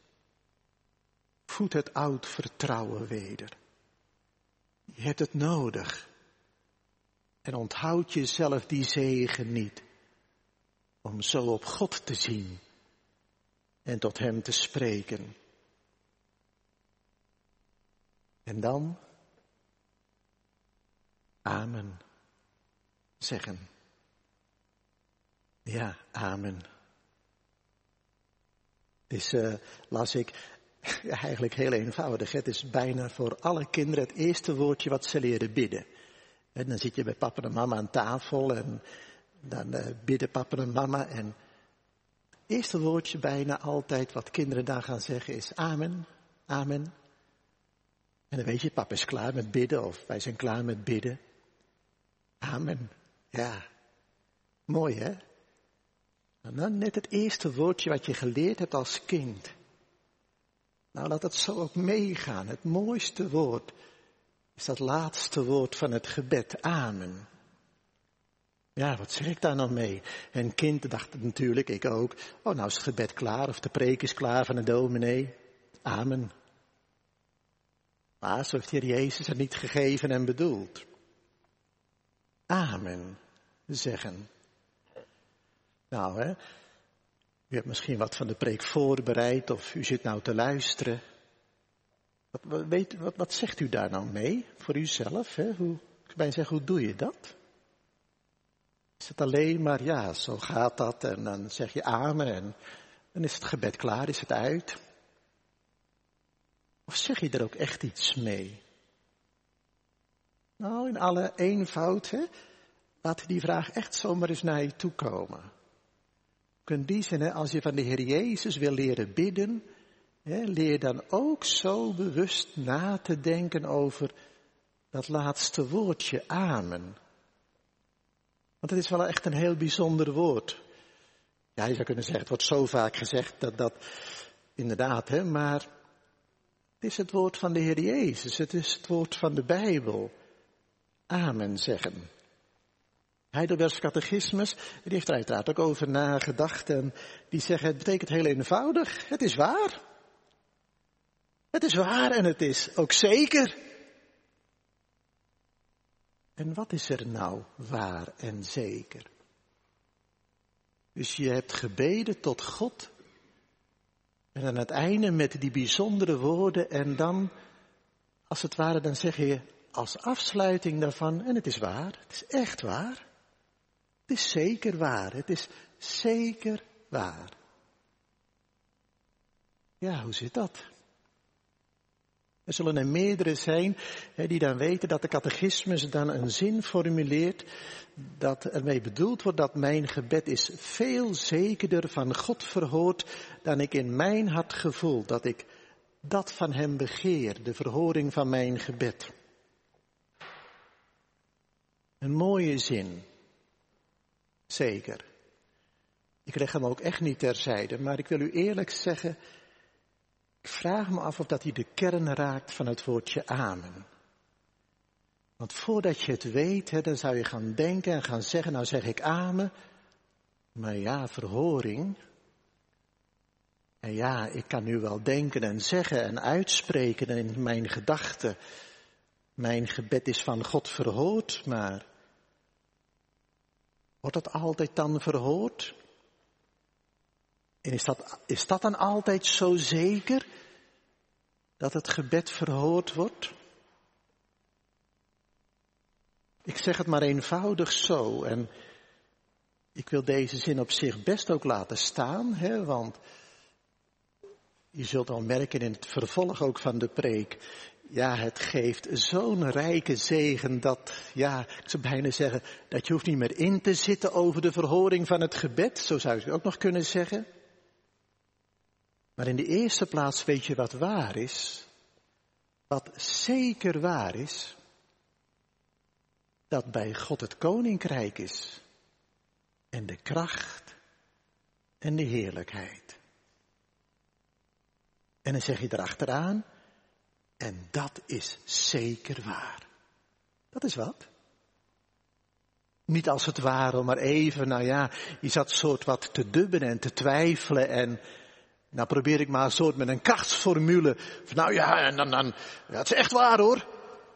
Voed het oud vertrouwen weder. Je hebt het nodig. En onthoud jezelf die zegen niet. Om zo op God te zien. En tot hem te spreken. En dan. Amen. Zeggen. Ja, amen. Het is, uh, las ik, ja, eigenlijk heel eenvoudig. Het is bijna voor alle kinderen het eerste woordje wat ze leren bidden. En dan zit je bij papa en mama aan tafel en dan uh, bidden papa en mama. En het eerste woordje bijna altijd wat kinderen dan gaan zeggen is amen, amen. En dan weet je, papa is klaar met bidden of wij zijn klaar met bidden. Amen. Ja, mooi hè? En dan net het eerste woordje wat je geleerd hebt als kind. Nou, laat het zo ook meegaan. Het mooiste woord is dat laatste woord van het gebed. Amen. Ja, wat zeg ik daar nou mee? En kind dacht natuurlijk, ik ook. Oh, nou is het gebed klaar of de preek is klaar van de dominee. Amen. Maar zo heeft de Heer Jezus het niet gegeven en bedoeld. Amen. Zeggen. Nou, hè. U hebt misschien wat van de preek voorbereid of u zit nou te luisteren. Wat, wat, weet, wat, wat zegt u daar nou mee voor uzelf? Hè? Hoe, ik bijna zeggen, hoe doe je dat? Is het alleen maar, ja, zo gaat dat en dan zeg je amen en dan is het gebed klaar, is het uit? Of zeg je er ook echt iets mee? Nou, in alle eenvoud, hè, laat die vraag echt zomaar eens naar je toe komen. In die zin, hè, als je van de Heer Jezus wil leren bidden, hè, leer dan ook zo bewust na te denken over dat laatste woordje, amen. Want het is wel echt een heel bijzonder woord. Ja, je zou kunnen zeggen, het wordt zo vaak gezegd dat dat, inderdaad, hè, maar het is het woord van de Heer Jezus, het is het woord van de Bijbel. Amen zeggen. Heidelbergs catechismus, die heeft er uiteraard ook over nagedacht en die zeggen, het betekent heel eenvoudig, het is waar. Het is waar en het is ook zeker. En wat is er nou waar en zeker? Dus je hebt gebeden tot God en aan het einde met die bijzondere woorden en dan, als het ware, dan zeg je als afsluiting daarvan, en het is waar, het is echt waar. Het is zeker waar, het is zeker waar. Ja, hoe zit dat? Er zullen er meerdere zijn hè, die dan weten dat de catechismus dan een zin formuleert, dat ermee bedoeld wordt dat mijn gebed is veel zekerder van God verhoord dan ik in mijn hart gevoel, dat ik dat van hem begeer, de verhoring van mijn gebed. Een mooie zin. Zeker. Ik leg hem ook echt niet terzijde, maar ik wil u eerlijk zeggen, ik vraag me af of dat hij de kern raakt van het woordje amen. Want voordat je het weet, hè, dan zou je gaan denken en gaan zeggen, nou zeg ik amen, maar ja, verhoring. En ja, ik kan nu wel denken en zeggen en uitspreken in mijn gedachten, mijn gebed is van God verhoord, maar wordt dat altijd dan verhoord? En is dat, is dat dan altijd zo zeker dat het gebed verhoord wordt? Ik zeg het maar eenvoudig zo en ik wil deze zin op zich best ook laten staan, hè, want je zult al merken in het vervolg ook van de preek, ja, het geeft zo'n rijke zegen dat, ja, ik zou bijna zeggen, dat je hoeft niet meer in te zitten over de verhoring van het gebed, zo zou je het ook nog kunnen zeggen. Maar in de eerste plaats weet je wat waar is, wat zeker waar is, dat bij God het koninkrijk is en de kracht en de heerlijkheid. En dan zeg je erachteraan, en dat is zeker waar. Dat is wat? Niet als het ware, maar even, nou ja, je zat soort wat te dubben en te twijfelen en nou probeer ik maar een soort met een krachtsformule. Van, nou ja, en dan, dan, ja, het is echt waar hoor.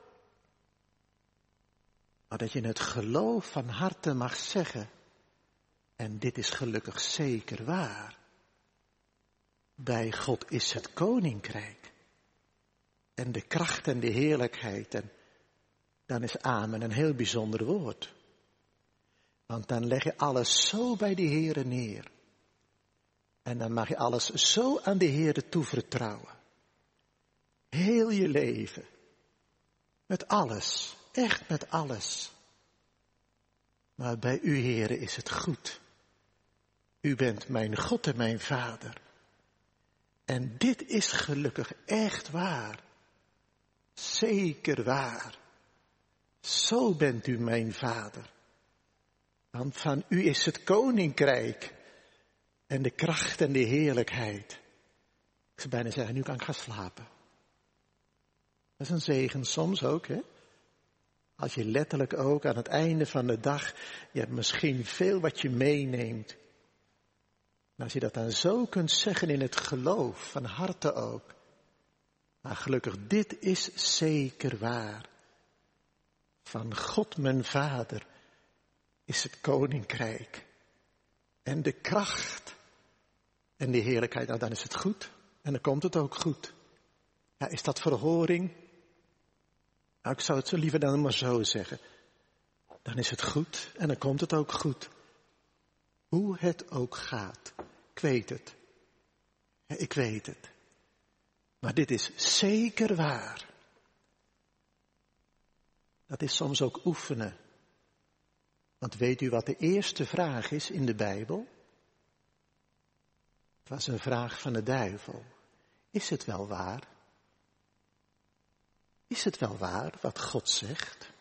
Maar dat je het geloof van harte mag zeggen. En dit is gelukkig zeker waar. Bij God is het koninkrijk. En de kracht en de heerlijkheid. En dan is amen een heel bijzonder woord. Want dan leg je alles zo bij de Heere neer. En dan mag je alles zo aan de Heere toevertrouwen. Heel je leven. Met alles. Echt met alles. Maar bij u, Heere, is het goed. U bent mijn God en mijn Vader. En dit is gelukkig echt waar. Zeker waar. Zo bent u mijn Vader. Want van u is het koninkrijk. En de kracht en de heerlijkheid. Ik zou bijna zeggen, nu kan ik gaan slapen. Dat is een zegen soms ook, hè. Als je letterlijk ook aan het einde van de dag, je hebt misschien veel wat je meeneemt. Maar als je dat dan zo kunt zeggen in het geloof, van harte ook. Maar gelukkig, dit is zeker waar. Van God mijn Vader is het koninkrijk. En de kracht en de heerlijkheid, nou dan is het goed. En dan komt het ook goed. Ja, is dat verhoring? Nou, ik zou het zo liever dan maar zo zeggen. Dan is het goed en dan komt het ook goed. Hoe het ook gaat. Ik weet het. Ja, ik weet het. Maar dit is zeker waar. Dat is soms ook oefenen. Want weet u wat de eerste vraag is in de Bijbel? Het was een vraag van de duivel. Is het wel waar? Is het wel waar wat God zegt?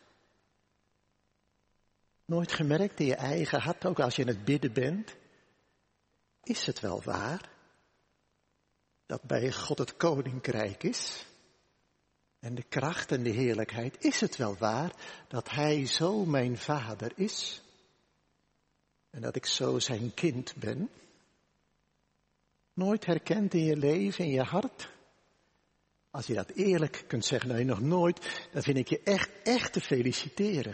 Nooit gemerkt in je eigen hart, ook als je in het bidden bent? Is het wel waar dat bij God het koninkrijk is? En de kracht en de heerlijkheid, is het wel waar dat Hij zo mijn Vader is? En dat ik zo zijn kind ben? Nooit herkend in je leven, in je hart? Als je dat eerlijk kunt zeggen, nee, nog nooit, dan vind ik je echt, echt te feliciteren.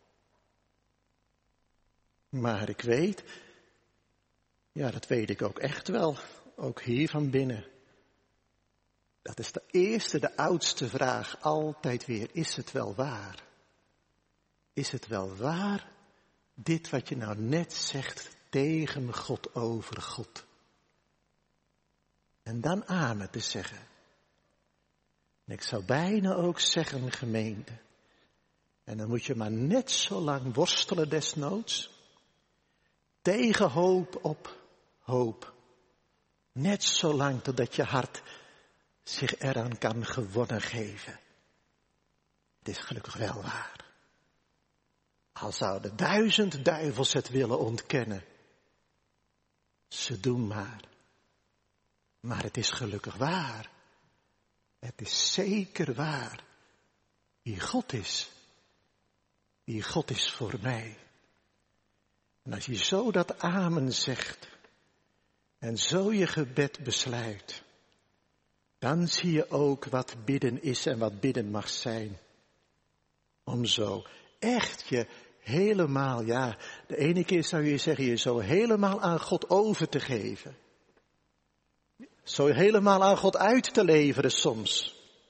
Maar ik weet, ja, dat weet ik ook echt wel, ook hier van binnen. Dat is de eerste, de oudste vraag, altijd weer, is het wel waar? Is het wel waar, dit wat je nou net zegt tegen God over God? En dan amen te zeggen. En ik zou bijna ook zeggen, gemeente. En dan moet je maar net zo lang worstelen desnoods. Tegen hoop op hoop. Net zo lang totdat je hart zich eraan kan gewonnen geven. Het is gelukkig wel waar. Al zouden duizend duivels het willen ontkennen. Ze doen maar. Maar het is gelukkig waar. Het is zeker waar. Wie God is. Wie God is voor mij. En als je zo dat amen zegt. En zo je gebed besluit. Dan zie je ook wat bidden is en wat bidden mag zijn. Om zo echt je helemaal, ja, de ene keer zou je zeggen je zo helemaal aan God over te geven. Zo helemaal aan God uit te leveren soms.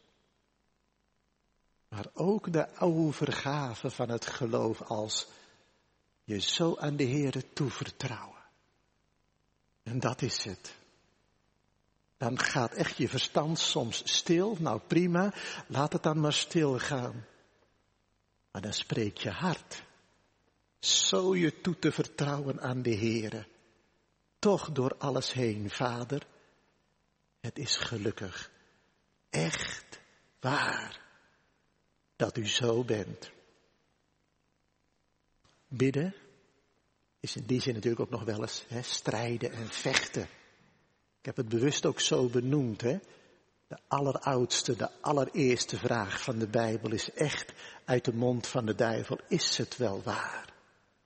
Maar ook de overgave van het geloof als je zo aan de Heere toevertrouwen. En dat is het. Dan gaat echt je verstand soms stil. Nou prima, laat het dan maar stil gaan. Maar dan spreekt je hart. Zo je toe te vertrouwen aan de Heere. Toch door alles heen, Vader. Het is gelukkig. Echt waar. Dat u zo bent. Bidden is in die zin natuurlijk ook nog wel eens hè, strijden en vechten. Ik heb het bewust ook zo benoemd. Hè? De alleroudste, de allereerste vraag van de Bijbel is echt uit de mond van de duivel. Is het wel waar?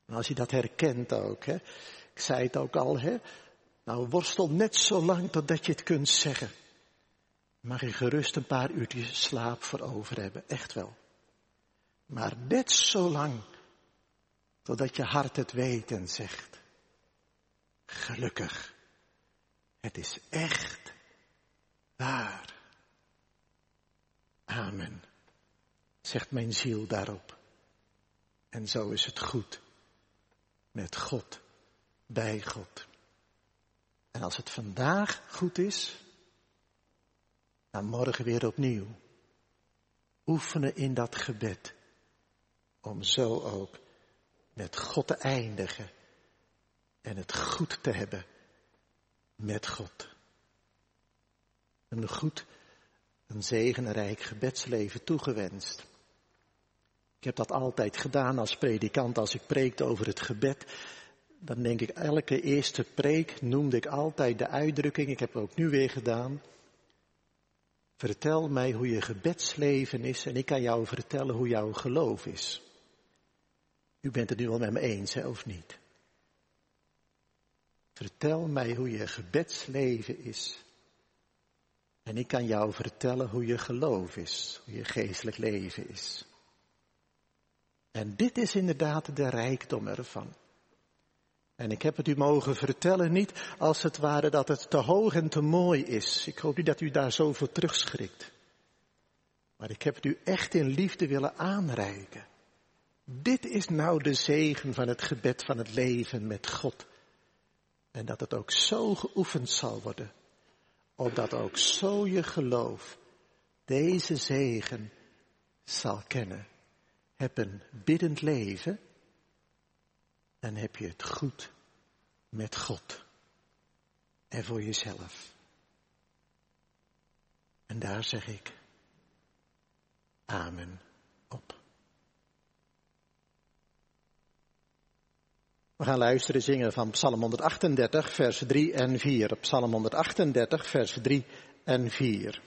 En als je dat herkent ook, hè, ik zei het ook al, hè, nou worstel net zo lang totdat je het kunt zeggen. Mag je gerust een paar uurtjes slaap voor over hebben, echt wel. Maar net zo lang totdat je hart het weet en zegt, gelukkig, het is echt waar. Amen, zegt mijn ziel daarop. En zo is het goed met God, bij God. En als het vandaag goed is, dan morgen weer opnieuw. Oefenen in dat gebed, om zo ook met God te eindigen en het goed te hebben met God. Een goed, een zegenrijk gebedsleven toegewenst. Ik heb dat altijd gedaan als predikant, als ik preekte over het gebed. Dan denk ik, elke eerste preek noemde ik altijd de uitdrukking, ik heb het ook nu weer gedaan. Vertel mij hoe je gebedsleven is en ik kan jou vertellen hoe jouw geloof is. U bent het nu wel met me eens, hè, of niet? Vertel mij hoe je gebedsleven is. En ik kan jou vertellen hoe je geloof is, hoe je geestelijk leven is. En dit is inderdaad de rijkdom ervan. En ik heb het u mogen vertellen, niet als het ware dat het te hoog en te mooi is. Ik hoop niet dat u daar zo voor terugschrikt. Maar ik heb het u echt in liefde willen aanreiken. Dit is nou de zegen van het gebed van het leven met God. En dat het ook zo geoefend zal worden. Opdat ook zo je geloof deze zegen zal kennen. Heb een biddend leven. Dan heb je het goed met God. En voor jezelf. En daar zeg ik amen op. We gaan luisteren zingen van Psalm honderdachtendertig, vers drie en vier. Psalm honderdachtendertig, vers drie en vier.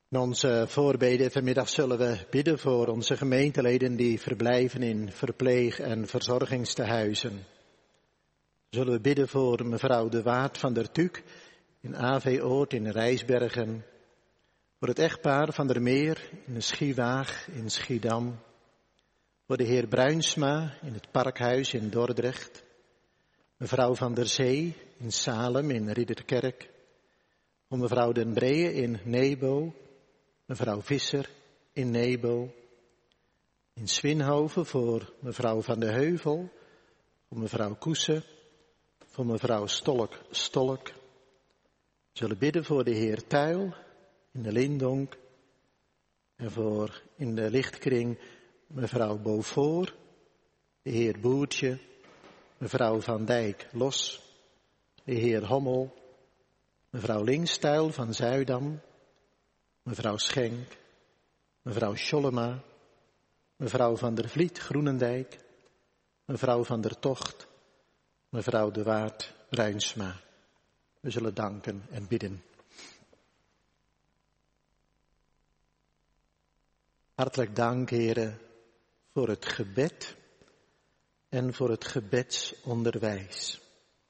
In onze voorbeden vanmiddag zullen we bidden voor onze gemeenteleden die verblijven in verpleeg- en verzorgingstehuizen. Zullen we bidden voor mevrouw De Waard van der Tuuk in A V Oord in Rijsbergen. Voor het echtpaar van der Meer in Schiewaag in Schiedam. Voor de heer Bruinsma in het Parkhuis in Dordrecht. Mevrouw van der Zee in Salem in Ridderkerk. Voor mevrouw Den Bree in Nebo. Mevrouw Visser in Nebo. In Swinhoven voor mevrouw Van de Heuvel. Voor mevrouw Koesen. Voor mevrouw Stolk Stolk. We zullen bidden voor de heer Tuil in de Lindonk. En voor in de lichtkring mevrouw Beaufort, de heer Boertje, mevrouw Van Dijk Los, de heer Hommel, mevrouw Linkstuil van Zuidam, mevrouw Schenk, mevrouw Schollema, mevrouw Van der Vliet Groenendijk, mevrouw Van der Tocht, mevrouw De Waard Bruinsma. We zullen danken en bidden. Hartelijk dank, heren, voor het gebed en voor het gebedsonderwijs.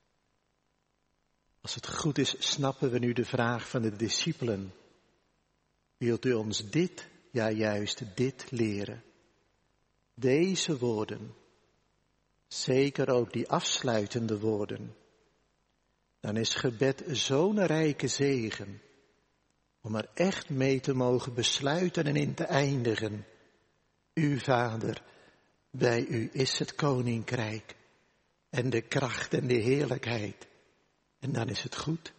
Als het goed is, snappen we nu de vraag van de discipelen. Wilt u ons dit, ja juist dit leren? Deze woorden, zeker ook die afsluitende woorden. Dan is gebed zo'n rijke zegen, om er echt mee te mogen besluiten en in te eindigen. U Vader, bij u is het koninkrijk en de kracht en de heerlijkheid. En dan is het goed.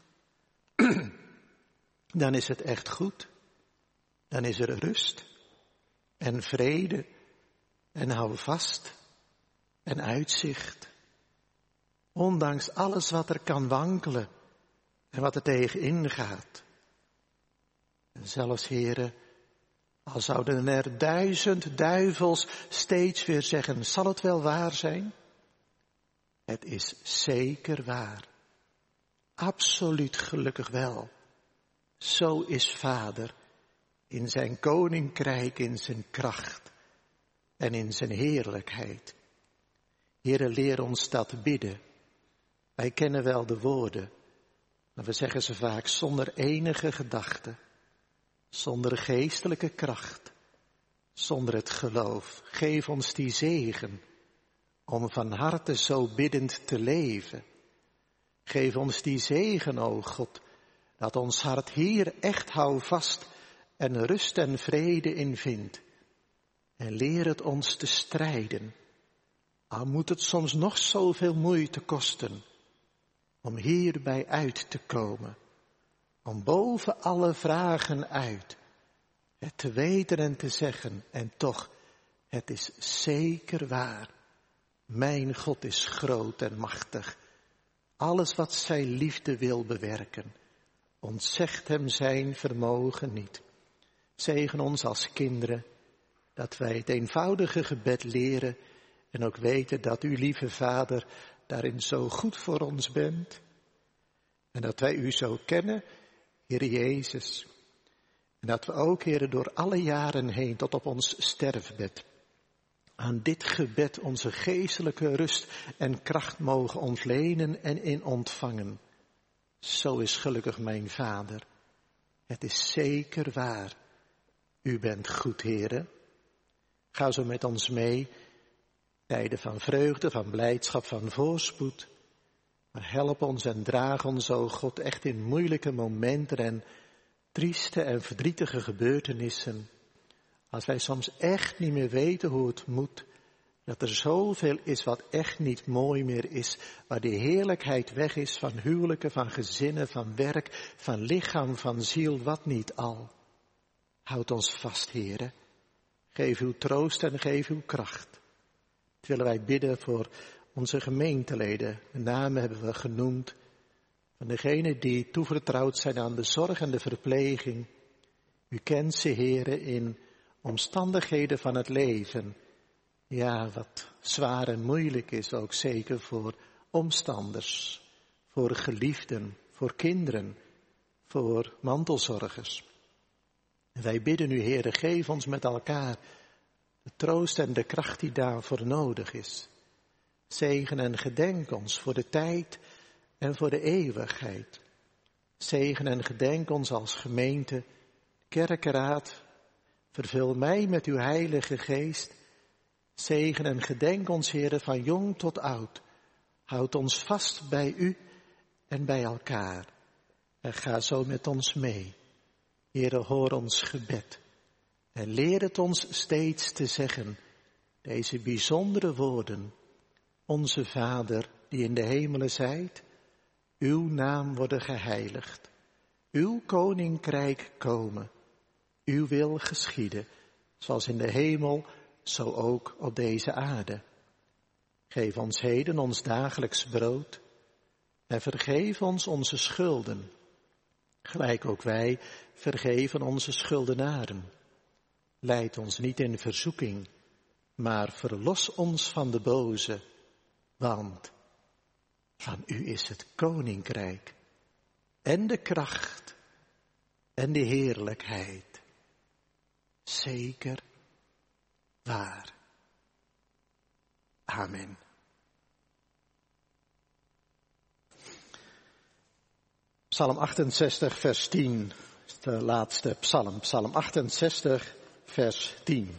Dan is het echt goed. Dan is er rust en vrede en hou vast en uitzicht. Ondanks alles wat er kan wankelen en wat er tegenin gaat. En zelfs, heren, al zouden er duizend duivels steeds weer zeggen, zal het wel waar zijn? Het is zeker waar. Absoluut gelukkig wel. Zo is Vader in zijn koninkrijk, in zijn kracht en in zijn heerlijkheid. Heere, leer ons dat bidden. Wij kennen wel de woorden, maar we zeggen ze vaak zonder enige gedachte. Zonder geestelijke kracht, zonder het geloof. Geef ons die zegen om van harte zo biddend te leven. Geef ons die zegen, o God, dat ons hart hier echt houvast en rust en vrede in vindt. En leer het ons te strijden, al moet het soms nog zoveel moeite kosten, om hierbij uit te komen. Om boven alle vragen uit het te weten en te zeggen. En toch, het is zeker waar. Mijn God is groot en machtig. Alles wat zijn liefde wil bewerken, ontzegt hem zijn vermogen niet. Zegen ons als kinderen, dat wij het eenvoudige gebed leren en ook weten dat u, lieve Vader, daarin zo goed voor ons bent. En dat wij u zo kennen, Heer Jezus. En dat we ook, Heer, door alle jaren heen tot op ons sterfbed aan dit gebed onze geestelijke rust en kracht mogen ontlenen en in ontvangen. Zo is gelukkig mijn Vader. Het is zeker waar. U bent goed, Heere. Ga zo met ons mee. Tijden van vreugde, van blijdschap, van voorspoed. Maar help ons en draag ons, o God, echt in moeilijke momenten en trieste en verdrietige gebeurtenissen. Als wij soms echt niet meer weten hoe het moet. Dat er zoveel is wat echt niet mooi meer is. Waar de heerlijkheid weg is van huwelijken, van gezinnen, van werk, van lichaam, van ziel, wat niet al. Houd ons vast, Heere. Geef uw troost en geef uw kracht. Dat willen wij bidden voor onze gemeenteleden. De namen hebben we genoemd. Van degenen die toevertrouwd zijn aan de zorg en de verpleging. U kent ze, Heere, in omstandigheden van het leven. Ja, wat zwaar en moeilijk is, ook zeker voor omstanders, voor geliefden, voor kinderen, voor mantelzorgers. En wij bidden u, Heere, geef ons met elkaar de troost en de kracht die daarvoor nodig is. Zegen en gedenk ons voor de tijd en voor de eeuwigheid. Zegen en gedenk ons als gemeente, kerkenraad. Vervul mij met uw heilige geest. Zegen en gedenk ons, Heere, van jong tot oud. Houd ons vast bij u en bij elkaar. En ga zo met ons mee. Heere, hoor ons gebed. En leer het ons steeds te zeggen, deze bijzondere woorden. Onze Vader, die in de hemelen zijt, uw naam worden geheiligd. Uw koninkrijk komen. Uw wil geschieden, zoals in de hemel, zo ook op deze aarde. Geef ons heden ons dagelijks brood en vergeef ons onze schulden, gelijk ook wij vergeven onze schuldenaren. Leid ons niet in verzoeking, maar verlos ons van de boze, want van u is het koninkrijk en de kracht en de heerlijkheid. Zeker waar. Amen. Psalm achtenzestig, vers tien. Is de laatste psalm. Psalm achtenzestig, vers tien.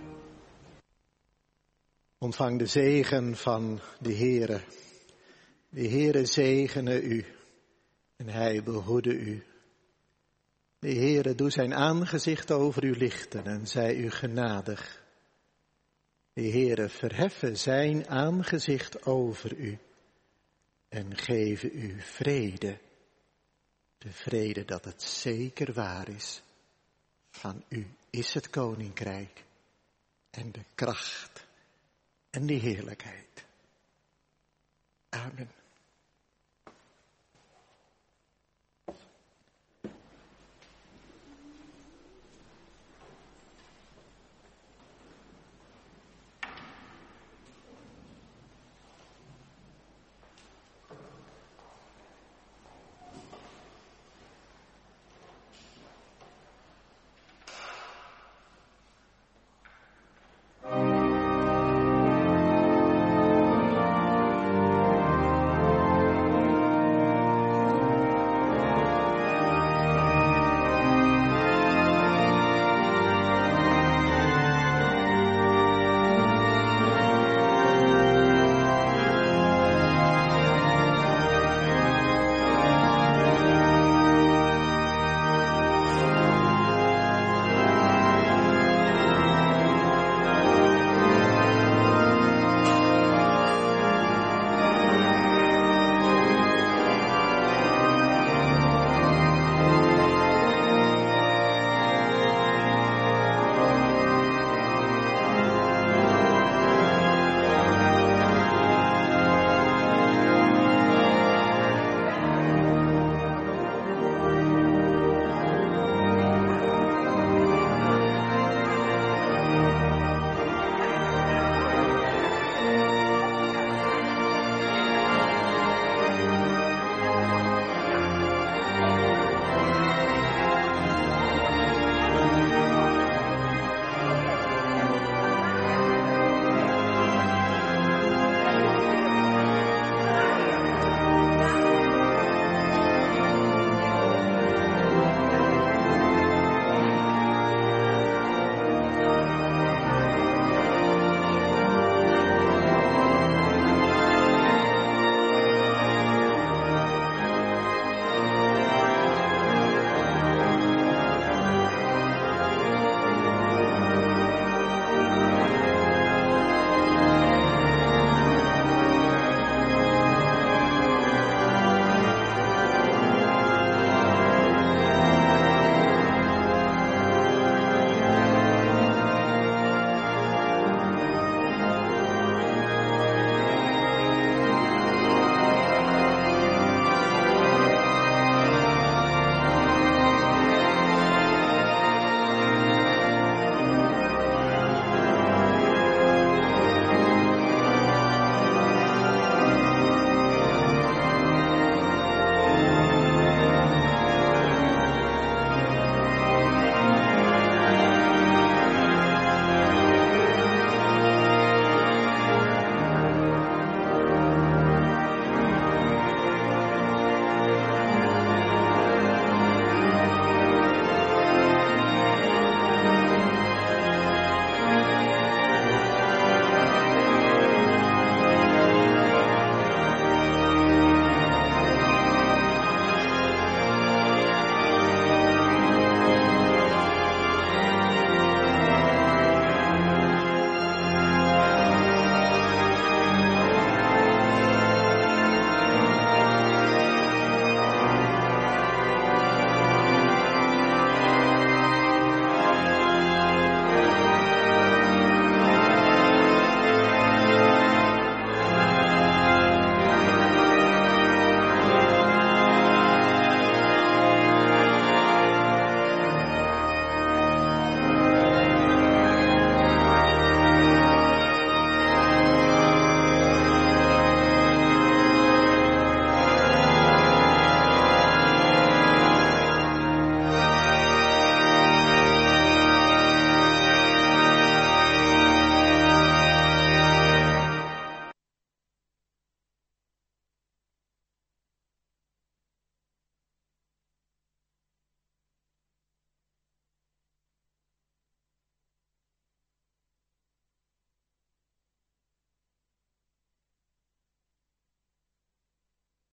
Ontvang de zegen van de Heere. De Heere zegene u en hij behoede u. De Heere doe zijn aangezicht over u lichten en zij u genadig. De Heere verheffen zijn aangezicht over u en geven u vrede. De vrede dat het zeker waar is. Van u is het koninkrijk en de kracht en de heerlijkheid. Amen.